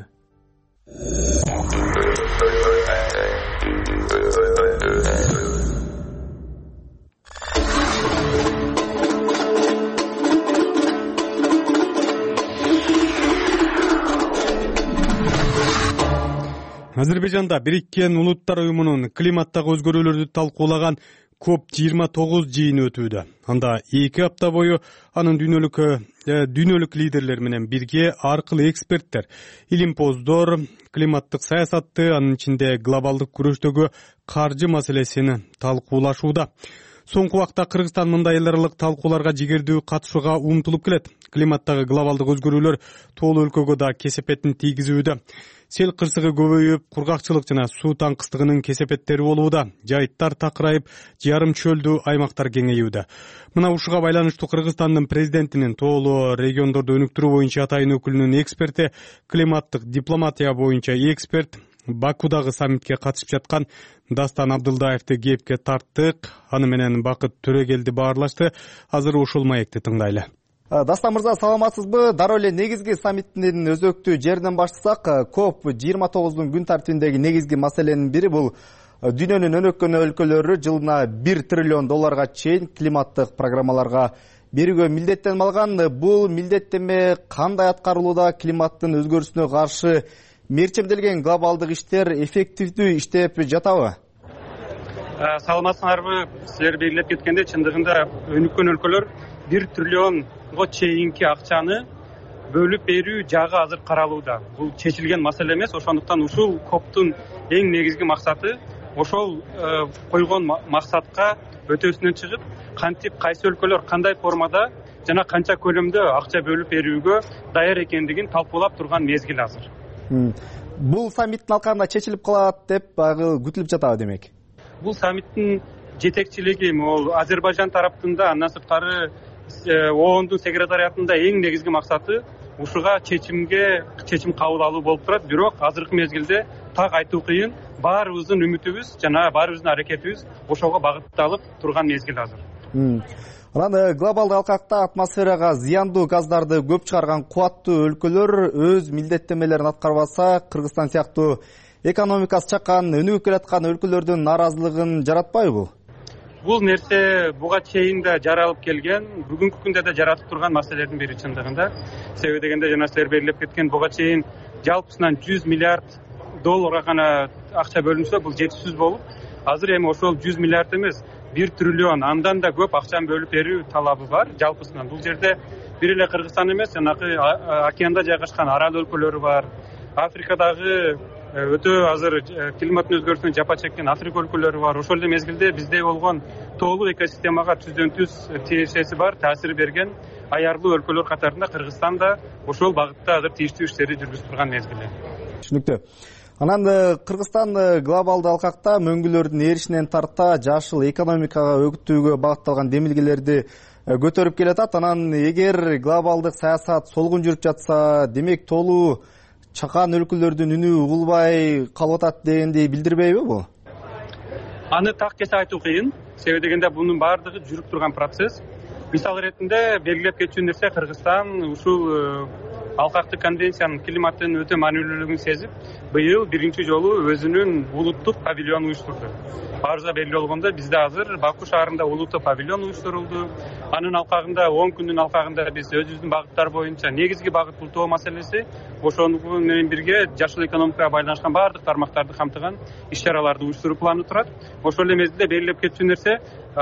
Азербайжанда Бириккен Улуттар уюмунун климаттагы өзгөрүүлөрдү талкуулаган коп жыйырма тогуз жыйыны өтүүдө. Анда эки апта бою анын дүйнөлүк дүйнөлүк лидерлер менен бирге ар кыл эксперттер илимпоздор климаттык саясатты, анын ичинде глобалдык күрөштөгү каржы маселесин талкуулашууда. Соңку убакта Кыргызстан мындай эл аралык талкууларга жигердүү катышууга умтулуп келет. Климаттагы глобалдык өзгөрүүлөр тоолуу өлкөгө да кесепетин тийгизүүдө. Сел кырсыгы көбөйүп, кургакчылык жана суу таңкыстыгынын кесепеттери болууда. Жайыттар такырайып, жарым чөлдүү аймактар кеңейүүдө. Мына ушуга байланыштуу Кыргызстандын президентинин тоолуу региондорду өнүктүрүү боюнча атайын өкүлүнүн эксперти, климаттык дипломатия боюнча эксперт Бакудагы саммитке катышып жаткан Дастан Абдылдаевди кепке тарттык. Аны менен Бакыт Төрөгелди баарлашты. Азыр ушул маекти тыңдайлы. Дастан мырза, саламатсызбы? Дароо эле негизги саммиттин өзөктүү жеринен баштасак, коп жыйырма тогуздун күн тартибиндеги негизги маселенин бири бул дүйнөнүн өнөккөн өлкөлөрү жылына бир триллион долларга чейин климаттык программаларга берүүгө милдеттенип алган. Бул милдеттенме кандай аткарылууда? Климаттын өзгөрүшүнө каршы мерчемделген глобалдык иштер эффективдүү иштеп жатабы? Саламатсыңарбы? Силер белгилеп кеткендей, чындыгында өнүккөн өлкөлөр бир триллионго чейинки акчаны бөлүп берүү жагы азыр каралууда. Бул чечилген маселе эмес, ошондуктан ушул коптун эң негизги максаты ошол койгон максатка өтөсүнөн чыгып, кантип кайсы өлкөлөр кандай формада жана канча көлөмдө акча бөлүп берүүгө даяр экендигин талкуулап турган мезгил азыр. Бул саммиттин алкагында чечилип калат деп күтүлүп жатабы демек? Бул саммиттин жетекчилиги могул Азербайжан тараптында, андан сырткары оондун секретариатында эң негизги максаты ушуга чечимге чечим кабыл алуу болуп турат. Бирок азыркы мезгилде так айтуу кыйын. Баарыбыздын үмүтүбүз жана баарыбыздын аракетибиз ошого багытталып турган мезгил азыр. Анан глобалдык алкакта атмосферага зыяндуу газдарды көп чыгарган кубаттуу өлкөлөр өз милдеттенмелерин аткарбаса, Кыргызстан сыяктуу экономикасы чакан, өнүгүп келаткан өлкөлөрдүн наразылыгын жаратпайбы бул? Бул нерсе буга чейин да жаралып келген, бүгүнкү күндө да жаратып турган маселелердин бири чындыгында. Себеби дегенде жана силер белгилеп кеткен, буга чейин жалпысынан жүз миллиард долларга гана акча бөлүнсө, бул жетишсиз болуп, азыр эми ошол жүз миллиард эмес, бир триллион, андан да көп акчаны бөлүп берүү талабы бар жалпысынан. Бул жерде бир эле Кыргызстан эмес, жанагы океанда жайгашкан арал өлкөлөрү бар. Африкадагы өтө азыр климаттын өзгөрүшүнөн жапа чеккен Африка өлкөлөрү бар. Ошол эле мезгилде бизде болгон тоолуу экосистемага түздөн түз тиешеси бар, таасир берген аярдуу өлкөлөр катарында Кыргызстан да ошол багытта азыр тийиштүү иштерди жүргүзүп турган мезгили. Түшүнүктүү. Анан Кыргызстан глобалдык алкакта мөңгүлөрдүн эришинен тарта жашыл экономикага өгүттүүгө багытталган демилгелерди көтөрүп келатат. Анан эгер глобалдык саясат солгун жүрүп жатса, демек тоолуу чакан өлкөлөрдүн үнү угулбай калып атат дегенди билдирбейби бул? Аны так кесе айтуу кыйын. Себеби дегенде бунун баардыгы жүрүп турган процесс. Мисал иретинде белгилеп кетчү нерсе, Кыргызстан ушул алкактык конвенциянын климаттын өтө маанилүүлүгүн сезип, быйыл биринчи жолу өзүнүн улуттук павильонун уюштурду. Баарыбызга белгилүү болгондой, бизде азыр Баку шаарында улуттук павильон уюштурулду. Анын алкагында, он күндүн алкагында биз өзүбүздүн багыттар боюнча негизги багыт бул тоо маселеси, ошону менен бирге жашыл экономикага байланышкан баардык тармактарды камтыган иш-чараларды уюштуруу планы турат. Ошол эле мезгилде белгилеп кетчү нерсе,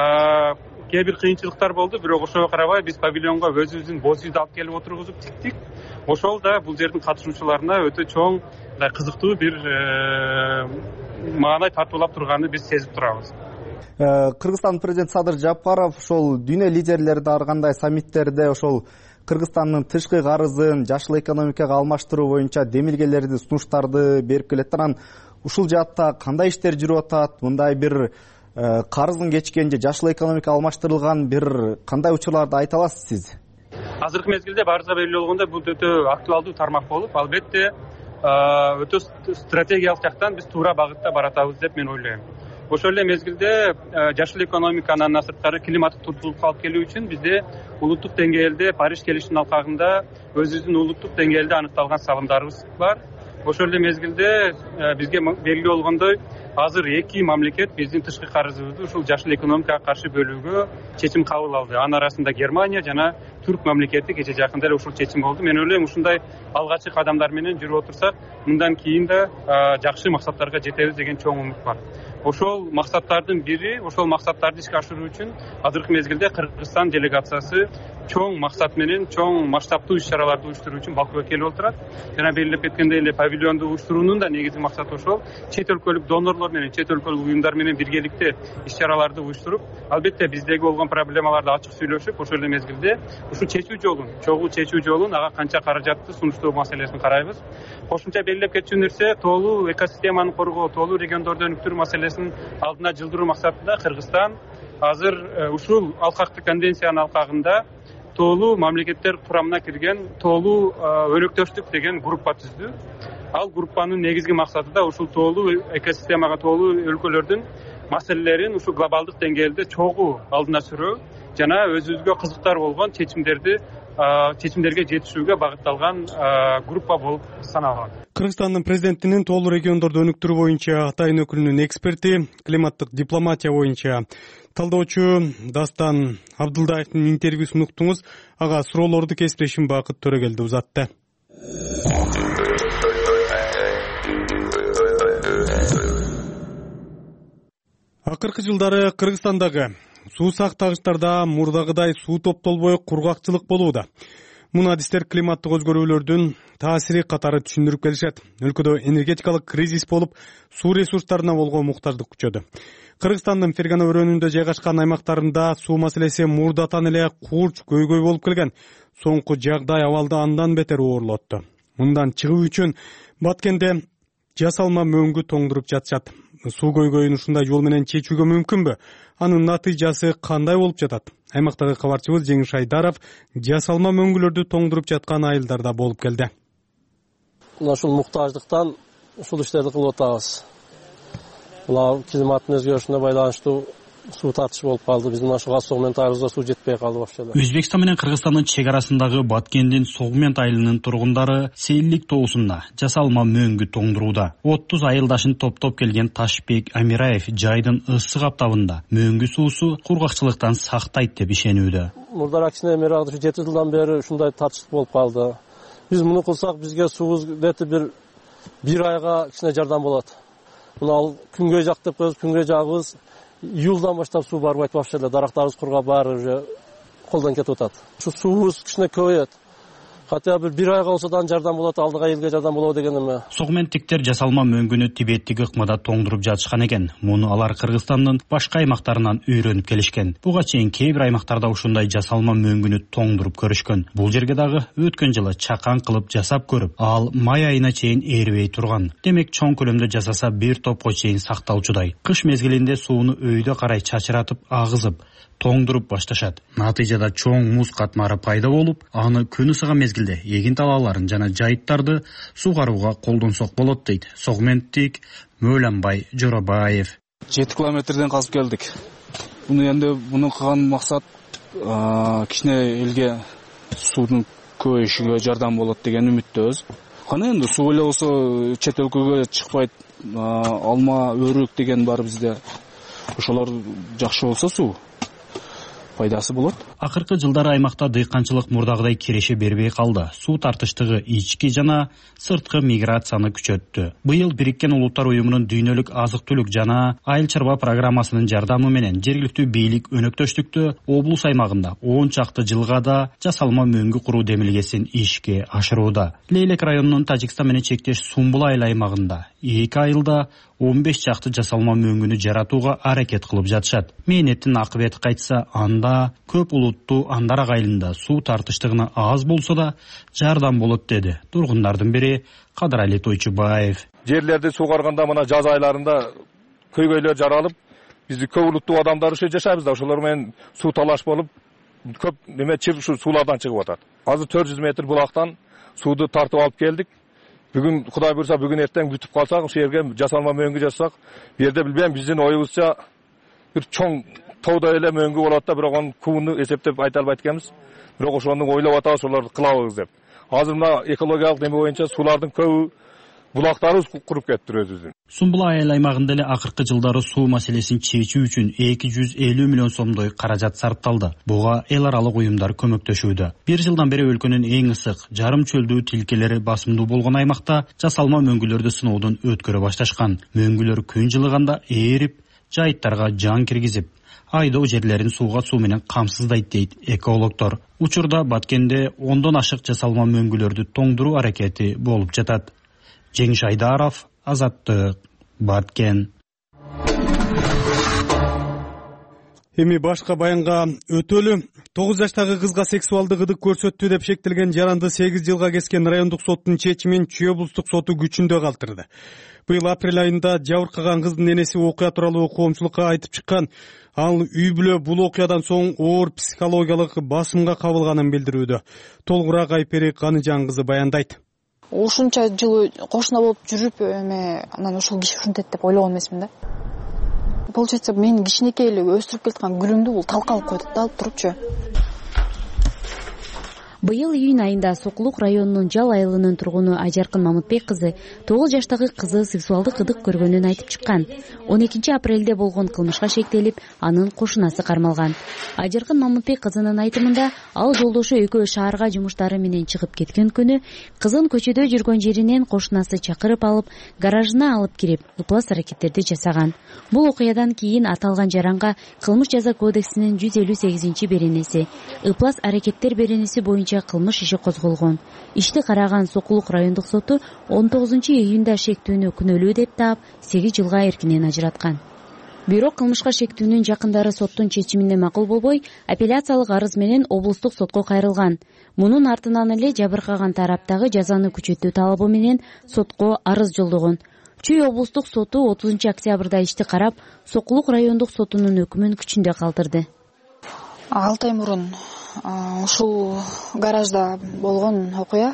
кээ бир кыйынчылыктар болду, бирок ошого карабай биз павильонго өзүбүздүн боз үйдү алып келип отургузуп тиктик. Ошол да бул жердин катышуучуларына өтө чоң, кызыктуу бир маанай тартуулап турганын биз сезип турабыз. Кыргызстан президенти Садыр Жапаров ошол дүйнө лидерлерди ар кандай саммиттерде ошол Кыргызстандын тышкы карызын жашыл экономикага алмаштыруу боюнча демилгелерди, сунуштарды берип келет. Анан ушул жаатта кандай иштер жүрүп атат? Мындай бир карыздын кечкенде жашыл экономика алмаштырылган бир кандай учурларды айта аласыз сиз? Азыркы мезгилде баарыбызга белгилүү болгондой бул өтө актуалдуу тармак болуп, албетте өтө стратегиялык жактан биз туура багытта баратабыз деп мен ойлойм. Ошол эле мезгилде жашыл экономиканы андан сырткары климаттык туруктуулукка алып келүү үчүн бизде улуттук деңгээлде Париж келишиминин алкагында өзүбүздүн улуттук деңгээлде аныкталган салымдарыбыз бар. Ошол эле мезгилде бизге белгилүү болгондой азыр эки мамлекет биздин тышкы карызыбызды ушул жашыл экономикага каршы бөлүүгө чечим кабыл алды. Анын арасында Германия жана Түрк мамлекети кече жакында эле ушул чечим болду. Мен ойлойм ушундай алгачкы кадамдар менен жүрүп отурсак, мындан кийин да жакшы максаттарга жетебиз деген чоң умут бар. Ошол максаттардын бири, ошол максаттарды ишке ашыруу үчүн азыркы мезгилде Кыргызстан делегациясы чоң максат менен чоң масштабтуу иш-чараларды уюштуруу үчүн Бакуга келип отурат. Жана белгилеп кеткендей эле павильонду уюштуруунун да негизги максаты ошол. Чет өлкөлүк донорлор менен, чет өлкөлүк уюмдар менен биргеликте иш-чараларды уюштуруп, албетте биздеги болгон проблемаларды ачык сүйлөшүп, ошол эле мезгилде ушул чечүү жолун, чогуу чечүү жолун, ага канча каражатты сунуштоо маселесин карайбыз. Кошумча белгилеп кетчү нерсе, тоолуу экосистеманы коргоо, тоолуу региондорду өнүктүрүү маселесин алдына жылдыруу максатында Кыргызстан азыр ушул алкактык конвенциянын алкагында тоолуу мамлекеттер курамына кирген тоолуу өнөктөштүк деген группа түздү. Ал группанын негизги максаты да ушул тоолуу экосистемага, тоолуу өлкөлөрдүн маселелерин ушул глобалдык деңгээлде чогуу алдына сүрүү жана өзүбүзгө кызыктар болгон чечимдерди чечимдерге жетишүүгө багытталган группа болуп саналат. Кыргызстандын президентинин тоолуу региондорду өнүктүрүү боюнча атайын өкүлүнүн эксперти, климаттык дипломатия боюнча талдоочу Дастан Абдылдаевдин интервьюсун уктуңуз. Ага суроолорду кесиптешим Бакыт Төрөгелди узатты. Акыркы жылдары Кыргызстандагы суу сактагычтарда мурдагыдай суу топтолбой кургакчылык болууда. Муну адистер климаттык өзгөрүүлөрдүн таасири катары түшүндүрүп келишет. Өлкөдө энергетикалык кризис болуп, суу ресурстарына болгон муктаждык күчөдү. Кыргызстандын Фергана өрөөнүндө жайгашкан аймактарында суу маселеси мурдатан эле курч көйгөй болуп келген. Соңку жагдай абалды андан бетер оорлотту. Мындан чыгуу үчүн Баткенде жасалма мөңгү тоңдуруп жатышат. Суу көйгөйүн ушундай жол менен чечүүгө мүмкүнбү? Анын натыйжасы кандай болуп жатат? Аймактагы кабарчыбыз Жеңиш Айдаров жасалма мөңгүлөрдү тоңдуруп жаткан айылдарда болуп келди. Мына ушул муктаждыктан ушул иштерди кылып атабыз. Мына климаттын өзгөрүшүнө байланыштуу суу тартыш болуп калды. Биздин ушул Согмент айылыбызда суу жетпей калды вообще. Өзбекстан менен Кыргызстандын чек арасындагы Баткендин Согмент айылынын тургундары Селлик тоосунда жасалма мөңгү тоңдурууда. отуз айылдашын топтоп келген Ташбек Амираев жайдын ысык аптабында мөңгү суусу кургакчылыктан сактайт деп ишенүүдө. Мурдараак кичине мерагы жети жылдан бери ушундай тартыштык болуп калды. Биз муну кылсак бизге суубуз дети бир бир айга кичине жардам болот. Мына ал күнгөй жак деп коебуз, күнгөй жагыбыз июлдан баштап суу барбайт вообще эле. Дарактарыбыз кургап баары уже колдон кетип атат. Ушу суубуз кичине көбөйөт. Хотя бир бир айга болсо да жардам болот, алдыга элге жардам болобу деген эме. Согменттиктер жасалма мөңгүнү Тибеттик ыкмада тоңдуруп жатышкан экен. Муну алар Кыргызстандын башка аймактарынан үйрөнүп келишкен. Буга чейин кээ бир аймактарда ушундай жасалма мөңгүнү тоңдуруп көрүшкөн. Бул жерге дагы өткөн жылы чакан кылып жасап көрүп, ал май айына чейин эрибей турган. Демек чоң көлөмдө жасаса бир топко чейин сакталчудай. Кыш мезгилинде сууну өйдө карай чачыратып, агызып, тоңдуруп башташат. Натыйжада чоң муз катмары пайда болуп, аны күн ысыган мезгилде эгин талааларын жана жайыттарды сугарууга колдонсок болот дейт Согменттик Мөөлөнбай Жоробаев. жети километрден казып келдик. Буну энди буну кылган максат кичине элге суунун көбөйүшүгө жардам болот деген үмүттөбүз. Кана энди суу эле болсо чет өлкөгө чыкпайт. Алма, өрүк деген бар бизде. Ошолор жакшы болсо суу пайдасы болот. Акыркы жылдары аймакта дыйканчылык мурдагыдай киреше бербей калды. Суу тартыштыгы ички жана сырткы миграцияны күчөттү. Быйыл Бириккен Улуттар уюмунун дүйнөлүк азык-түлүк жана айыл чарба программасынын жардамы менен жергиликтүү бийлик өнөктөштүктө облус аймагында он чакты жылга да жасалма мөңгү куруу демилгесин ишке ашырууда. Лейлек районунун Тажикстан менен чектеш Сумбул айыл аймагында эки айылда он беш чакты жасалма мөңгүнү жаратууга аракет кылып жатышат. Мээнеттин акыбети кайтса, анда көп улуттуу Андарак айылында суу тартыштыгына аз болсо да жардам болот деди тургундардын бири Кадырали Тойчубаев. Жерлерди суугарганда мына жаз айларында көйгөйлөр жаралып, биз көп улуттуу адамдар ошо жашайбыз да, ошолор менен суу талаш болуп көп неме ушу суулардан чыгып атат. Азыр төрт жүз метр булактан сууду тартып алып келдик. Бүгүн Кудай буйрса бүгүн эртең бүтүп калсак, ошол жерге жасалма мөңгү жасасак, бу жерде билбейм, биздин оюбузча бир чоң тоодой эле мөңгү болот да, бирок анын кууну эсептеп айта албайт экенбиз. Бирок ошону ойлоп атабыз, ошолорду кылабыз деп. Азыр мына экологиялык неме боюнча суулардын көбү булактарыбыз куруп кетиптир өзүбүздүн. Сумбул айыл аймагында эле акыркы жылдары суу маселесин чечүү үчүн эки жүз элүү миллион сомдой каражат сарпталды. Буга эл аралык уюмдар көмөктөшүүдө. Бир жылдан бери өлкөнүн эң ысык, жарым чөлдүү тилкелери басымдуу болгон аймакта жасалма мөңгүлөрдү сыноодон өткөрө башташкан. Мөңгүлөр күн жылыганда ээрип, жайыттарга жан киргизип, айдоо жерлерин сууга суу менен камсыздайт дейт экологдор. Учурда Баткенде ондон ашык жасалма мөңгүлөрдү тоңдуруу аракети болуп жатат. Жеңиш Айдаров, Азаттык, Баткен. Эми башка баянга өтөлү. тогуз жаштагы кызга сексуалдык ыдык көрсөттү деп шектелген жаранды сегиз жылга кескен райондук соттун чечимин Чүй облустук соту күчүндө калтырды. Быйыл апрель айында жабыркаган кыздын энеси окуя тууралуу коомчулукка айтып чыккан. Ал үй бүлө бул окуядан соң оор психологиялык басымга кабылганын билдирүүдө. Толугураак Айпери Каныжан кызы баяндайт. Ушунча жыл кошуна болуп жүрүп, эме анан ушул киши ушинтет деп ойлогон эмесмин да. Получается, мен кичинекей эле өстүрүп келаткан гүлүмдү бул талкалап койдут да, алып турупчу. Быйыл июнь айында Сокулук районунун Жал айылынын тургуну Ажаркын Мамытбек кызы тогуз жаштагы кызы сексуалдык ыдык көргөнүн айтып чыккан. он экинчи апрелде болгон кылмышка шектелип, анын кошунасы кармалган. Ажаркын Мамытбек кызынын айтымында, ал жолдошу экөө шаарга жумуштары менен чыгып кеткен күнү кызын көчөдө жүргөн жеринен кошунасы чакырып алып, гаражына алып кирип, ыплас аракеттерди жасаган. Бул окуядан кийин аталган жаранга Кылмыш жаза кодексинин жүз элүү сегизинчи беренеси, ыплас аракеттер беренеси боюнча кылмыш иши козголгон. Ишти караган Сокулук райондук соту он тогузунчу июнда шектүүнү күнөөлүү деп таап, сегиз жылга эркинен ажыраткан. Бирок кылмышка шектүүнүн жакындары соттун чечимине макул болбой, апелляциялык арыз менен облустук сотко кайрылган. Мунун артынан эле жабыркаган тараптагы жазаны күчөтүү талабы менен сотко арыз жолдогон. Чүй облустук соту отузунчу октябрда ишти карап, Сокулук райондук сотунун өкүмүн күчүндө калтырды. алты ай мурун ушул гаражда болгон окуя,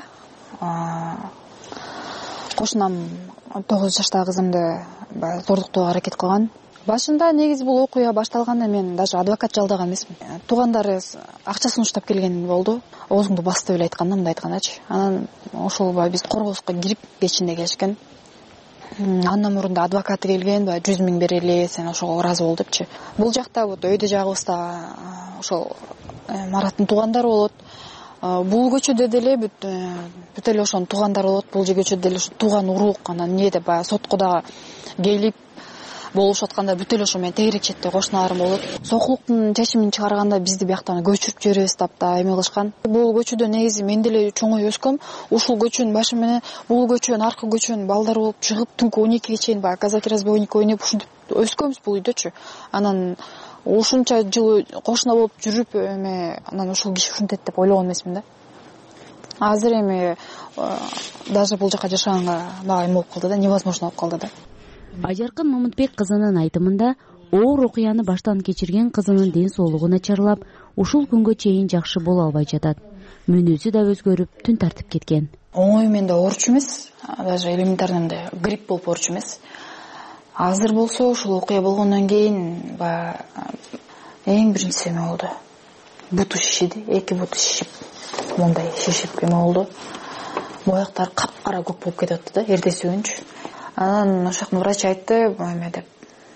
кошунам тогуз жаштагы кызымды зордуктоого аракет кылган. Башында негизи бул окуя башталганда мен даже адвокат жалдаган эмесмин. Туугандары акчасын уштап келген болду. Оозуңду бас деп эле айткан да, мындай айткандачы. Анан ошол биз коргооско кирип кечинде келишкен. Андан мурунда адвокаты келген, баягы жүз миң берели, сен ошого ыраазы бол депчи. Бул жакта вот өйдө жагыбызда ошол Мараттын туугандары болот. Бул көчөдө деле бүт эле ошонун туугандары болот. Бул көчөдө деле тууган урук, анан эмнеде баягы сотко дагы келип болушуп атканда бүт эле ошо менен тегерек четте кошуналарым болот. Сокулуктун чечимин чыгарганда бизди бияктан көчүрүп жиберебиз деп да эме кылышкан. Бул көчөдө негизи мен деле чоңой өскөм. Ушул көчөнүн башы менен бул көчөнүн аркы көчөнүн балдар болуп чыгып түнкү он экиге чейин баягы казаки разбойник ойноп ушинтип өскөнбүз бул үйдөчү. Анан ушунча жыл кошуна болуп жүрүп, эме анан ушул киши ушинтет деп ойлогон эмесмин да. Азыр эми даже бул жака жашаганга мага эме болуп калды да, невозможно болуп калды да. Ажаркын Мамытбек кызынын айтымында, оор окуяны баштан кечирген кызынын ден соолугу начарлап, ушул күнгө чейин жакшы боло албай жатат. Мүнөзү да өзгөрүп, түн тартып кеткен. Оңой менде ооруч эмес, даже элементарный грипп болуп ооруч эмес. Азыр болсо ушул окуя болгондон кийин баягы эң биринчиси эме болду. Буту шишиди, эки буту шишип, мондай шишип эме болду. Бояктар капкара көк болуп кетип атты да, эртеси күнчү. Анан ошол врач айтты, эме деп.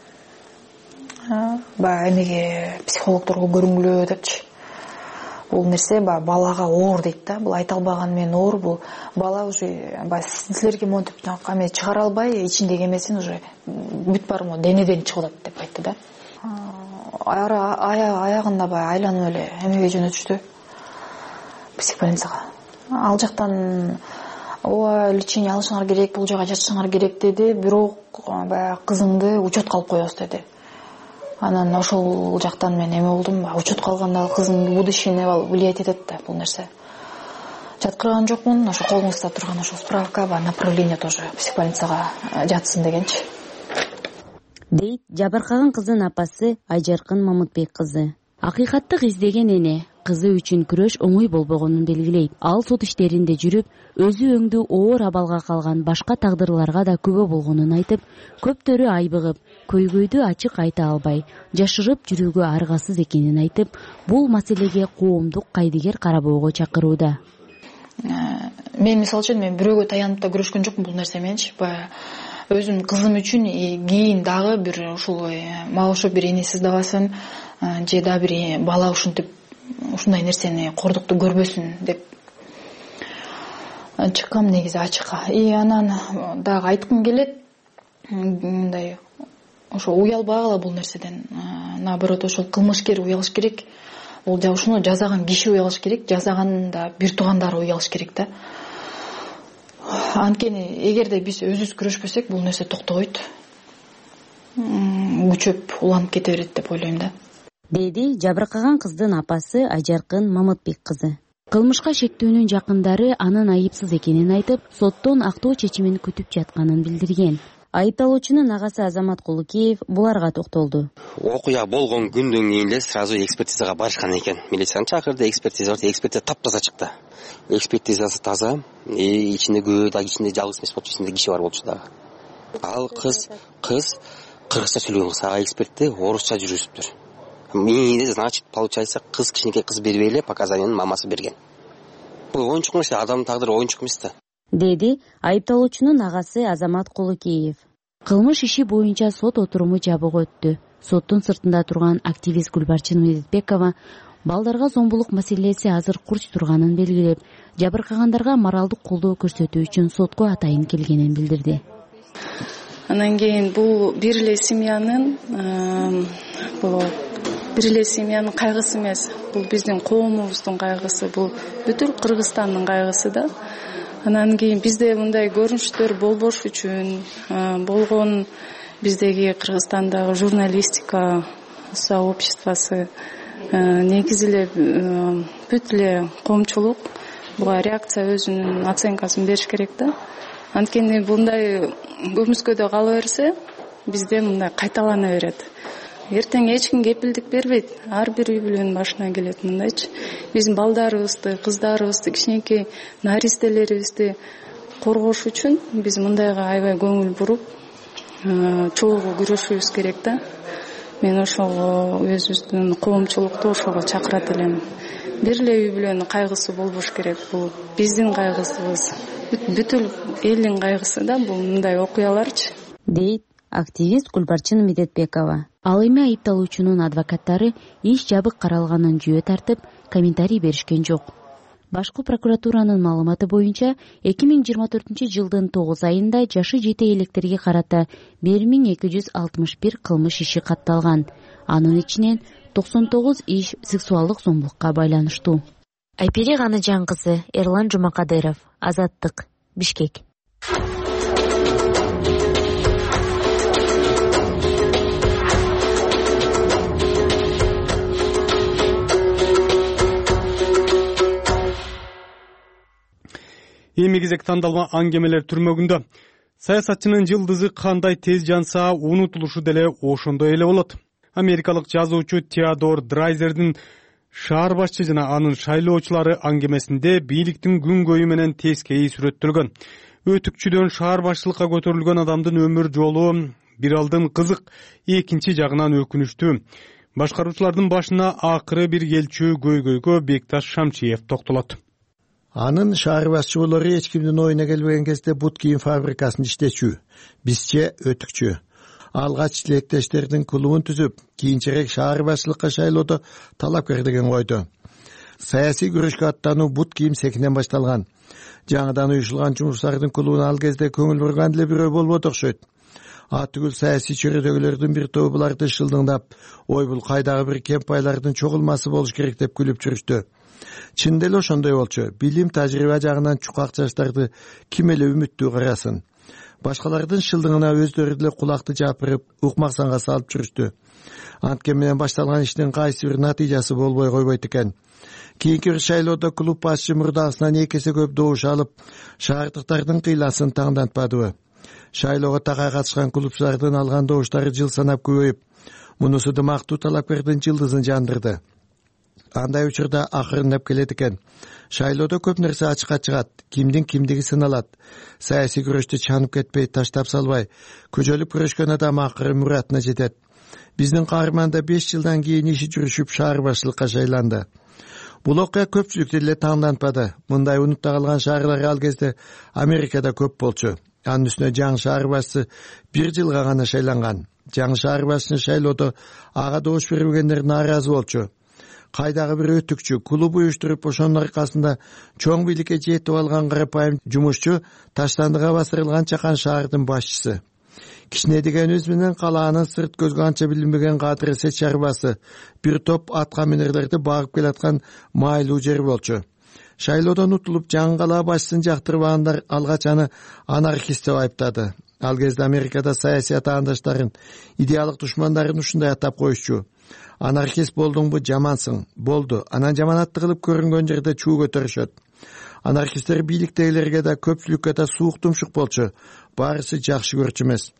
Баягы эмеге психологдорго көрүнгүлө депчи. Бул нерсе баягы балага оор дейт да. Бул айта албаган менен оор, бул бала уже баягы силерге монтип эме чыгара албай, ичиндеги эмесин уже бүт барымы денеден чыгып атат деп айтты да. Аягында баягы айланып эле эмеге жөнөтүштү. Психбольницага. Ал жактан ооба лечение алышыңар керек, бул жака жатышыңар керек деди, бирок баягы кызыңды учетко алып коебуз деди. Анан ошол жактан мен эме болдум, учетко алганда кызым будущее влиять этет да бул нерсе. Жаткырган жокмун, ошо колуңузда турган ошо справка, направление тоже психбольницага жатсын дегенчи. дейт жабыркаган кыздын апасы Айжаркын Мамытбек кызы. Акыйкаттык издеген эне кызы үчүн күрөш оңой болбогонун белгилейт. Ал сот иштеринде жүрүп, өзү өңдүү оор абалга калган башка тагдырларга да күбө болгонун айтып, көптөрү айбыгып, көйгөйдү ачык айта албай, жашырып жүрүүгө аргасыз экенин айтып, бул маселеге коомдук кайдыгер карабоого чакырууда. Мен мисалы үчүн мен бирөөгө таянып да күрөшкөн жокмун бул нерсе менчи. Баягы өзүм кызым үчүн кийин дагы бир ушул мага ошо бир эне сыздабасын, же да бир бала ушинтип ушундай нерсени кордукту көрбөсүн деп чыккам негизи ачыкка. И анан дагы айткым келет, мындай ошо уялбагыла бул нерседен. Наоборот, ошол кылмышкер уялыш керек. Бул ушуну жасаган киши уялыш керек, жасаган да бир туугандары уялыш керек да. Анткени эгерде биз өзүбүз күрөшпөсөк, бул нерсе токтобойт. Күчөп уланып кете берет деп ойлойм да. Деди жабыркаган кыздын апасы Айжаркын Мамытбек кызы. Кылмышка шектүүнүн жакындары анын айыпсыз экенин айтып, соттон актоо чечимин күтүп жатканын билдирген. Айыпталуучунун агасы Азамат Кулукеев буларга токтолду. Окуя болгон күндөн кийин эле сразу экспертизага барышкан экен. Милицияны чакырды, экспертиза бар, экспертиза таптаза чыкты. Экспертизасы таза, и ичинде көп да ичинде жалгыз эмес болчу, ичинде киши бар болчу дагы. Ал кыз, кыз кыргызча сүйлөгөн кыз, ага экспертти орусча жүргүзүптүр. Мени значит, получается, кыз кичинекей кыз бербей эле показанияны мамасы берген. Бул оюнчук нерсе, адамдын тагдыры оюнчук эмес да. Деди айыпталуучунун агасы Азамат Кулукеев. Кылмыш иши боюнча сот отуруму жабык өттү. Соттун сыртында турган активист Гүлбарчын Медетбекова балдарга зомбулук маселеси азыр курч турганын белгилеп, жабыркагандарга моралдык колдоо көрсөтүү үчүн сотко атайын келгенин билдирди. Анан кийин бул бир эле семьянын бул бир эле семьянын кайгысы эмес, бул биздин коомубуздун кайгысы, бул бүтүн Кыргызстандын кайгысы да. Анан кийин бизде мындай көрүнүштөр болбош үчүн болгон биздеги Кыргызстандагы журналистика сообществосы негизи эле бүт эле коомчулук буга реакция өзүнүн оценкасын бериш керек да. Анткени мындай көмүскөдө кала берсе, бизде мындай кайталана берет. Эртең эч ким кепилдик бербейт. Ар бир үй бүлөнүн башына келет мындайчы. Биздин балдарыбызды, кыздарыбызды, кичинекей наристелерибизди коргош үчүн биз мындайга аябай көңүл буруп, чогуу күрөшүбүз керек да. Мен ошого өзүбүздүн коомчулукту ошого чакырат элем. Бир эле үй бүлөнүн кайгысы болбош керек. Бул биздин кайгысыбыз, бүтүн элдин кайгысы да, бул мындай окуяларчы. Дейт активист Гүлбарчын Медетбекова. Ал эми айыпталуучунун адвокаттары иш жабык каралганын жөө тартып, комментарий беришкен жок. Башкы прокуратуранын маалыматы боюнча эки миң жыйырма төртүнчү жылдын тогуз айында жашы жете электерге карата бир миң эки жүз алтымыш бир кылмыш иши катталган. Анын ичинен токсон тогуз иш сексуалдык зомбулукка байланыштуу. Айпери Ганычан кызы, Эрлан Жумакадыров, Азаттык, Бишкек. Эми кезек тандалма аңгемелер түрмөгүндө. Саясатчынын жылдызы кандай тез жанса, унутулушу деле ошондой эле болот. Америкалык жазуучу Теодор Драйзердин шаар башчы жана анын шайлоочулары аңгемесинде бийликтин күнгөйү менен тескей сүрөттөлгөн. Өтүкчүдөн шаар башчылыкка көтөрүлгөн адамдын өмүр жолу бир алдын кызык, экинчи жагынан өкүнүчтүү. Башкаруучулардын башына акыры бир келчү көйгөйгө Бекташ Шамчиев токтолот. Анын шаар башчылары эч кимдин оюна келбеген кезде бут кийим фабрикасында иштечү, бизче өтүкчү. Алгач тилектештердин клубун түзүп, кийинчерээк шаар башчылыкка шайлоодо талапкер деген койду. Саясий күрөшкө аттануу бут кийим секинен башталган. Жаңыдан уюшулган жумуштардын клубуна ал кезде көңүл бурган эле бирөө болбодо окшойт. Атүгүл саясий чөйрөдөгүлөрдүн бир тобу буларды шылдыңдап, ой бул кайдагы бир кемп байлардын чогулмасы болуш керек деп күлүп жүрүштү. Чында эле ошондой болчу. Билим, тажрыйба жагынан чукак жаштарды ким эле үмүттүү карасын. Башкалардын шылдыңына өздөрү деле кулакты жапырып, укмаксанга салып жүрүштү. Анткени менен башталган иштин кайсы бир натыйжасы болбой койбойт экен. Кийинки шайлоодо клуб башчы мурдагысынан эки эсе көп добуш алып, шаардыктардын кыйласын таңдантпадыбы. Шайлоого такай катышкан клубчулардын алган добуштары жыл санап көбөйүп, мунусу дымактуу талапкердин жылдызын жандырды. Андай учурда акырындап келет экен. Шайлоодо көп нерсе ачыкка чыгат, кимдин кимдиги сыналат. Саясий күрөштү чанып кетпей, таштап салбай, көжөлүп күрөшкөн адам акыры муратына жетет. Биздин каарман да беш жылдан кийин иши жүрүшүп шаар башчылыкка шайланды. Бул окуя көпчүлүктү эле таңдантпады. Мындай унутта калган шаарлар ал кезде Америкада көп болчу. Анын үстүнө жаңы шаар башчысы бир жылга гана шайланган. Жаңы шаар башчысын шайлоодо ага добуш бербегендер нааразы болчу. Кайдагы бир өтүкчү клуб уюштуруп, ошонун аркасында чоң бийликке жетип алган карапайым жумушчу таштандыга басырылган чакан шаардын башчысы. Кичине дегенибиз менен калаанын сырт көзгө анча билинбеген кадыр эсет чарбасы, бир топ атка минерлерди багып келаткан майлуу жер болчу. Шайлоодон утулуп жаңы калаа башчысын жактырбагандар алгач аны анархист деп айыптады. Ал кезде Америкада саясий атаандаштарын, идеалдык душмандарын ушундай атап коюшчу. Анархист болдуңбу, жамансың. Болду. Анан жаманатты кылып көрүнгөн жерде чуу көтөрүшөт. Анархисттер бийликтегилерге да көпчүлүккө да суук тумшук болчу. Баарысы жакшы көрчү эмес.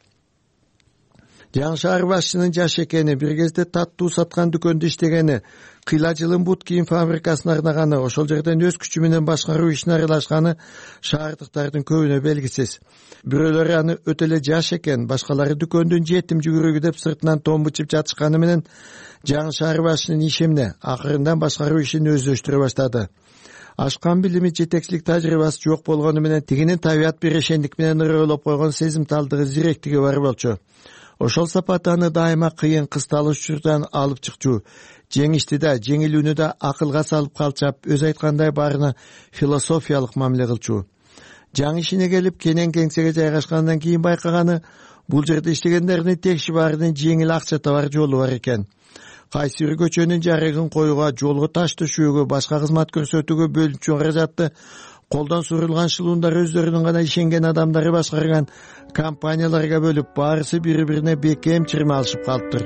Жаңы шаар башчынын жаш экени, бир кезде таттуу саткан дүкөндө иштегени, кыйла жылын бут кийим фабрикасына арнаганы, ошол жерден өз күчү менен башкаруу ишине аралашканы шаардыктардын көбүнө белгисиз. Бирөөлөрү аны өтө эле жаш экен, башкалары дүкөндүн жетим жүгүрүгү деп сыртынан томбучуп жатышканы менен жаңы шаар башчынын иши эмне? Акырындан башкаруу ишин өздөштүрө баштады. Ашкан билими, жетекчилик тажрыйбасы жок болгону менен тигинин табият бирешендик менен ырыөлоп койгон сезимталдыгы, зиректиги бар болчу. Ошол сапаты аны дайыма кыйын кысталыш учурдан алып чыкчу. Жеңишти да, жеңилүүнү да акылга салып калчап, өз айткандай баарына философиялык мамиле кылчу. Жаңы ишине келип, кенен кеңсеге жайгашкандан кийин байкаганы, бул жерде иштегендердин текши баарынын жеңил акча табар жолу бар экен. Кайсы бир көчөнүн жарыгын коюуга, жолго таш төшүүгө, башка кызмат көрсөтүүгө бөлүнчү каражатты колдон сурулган шылуундар өздөрүнүн гана ишенген адамдары башкарган компанияларга бөлүп, баарысы бири-бирине бекем чырма алышып калыптыр.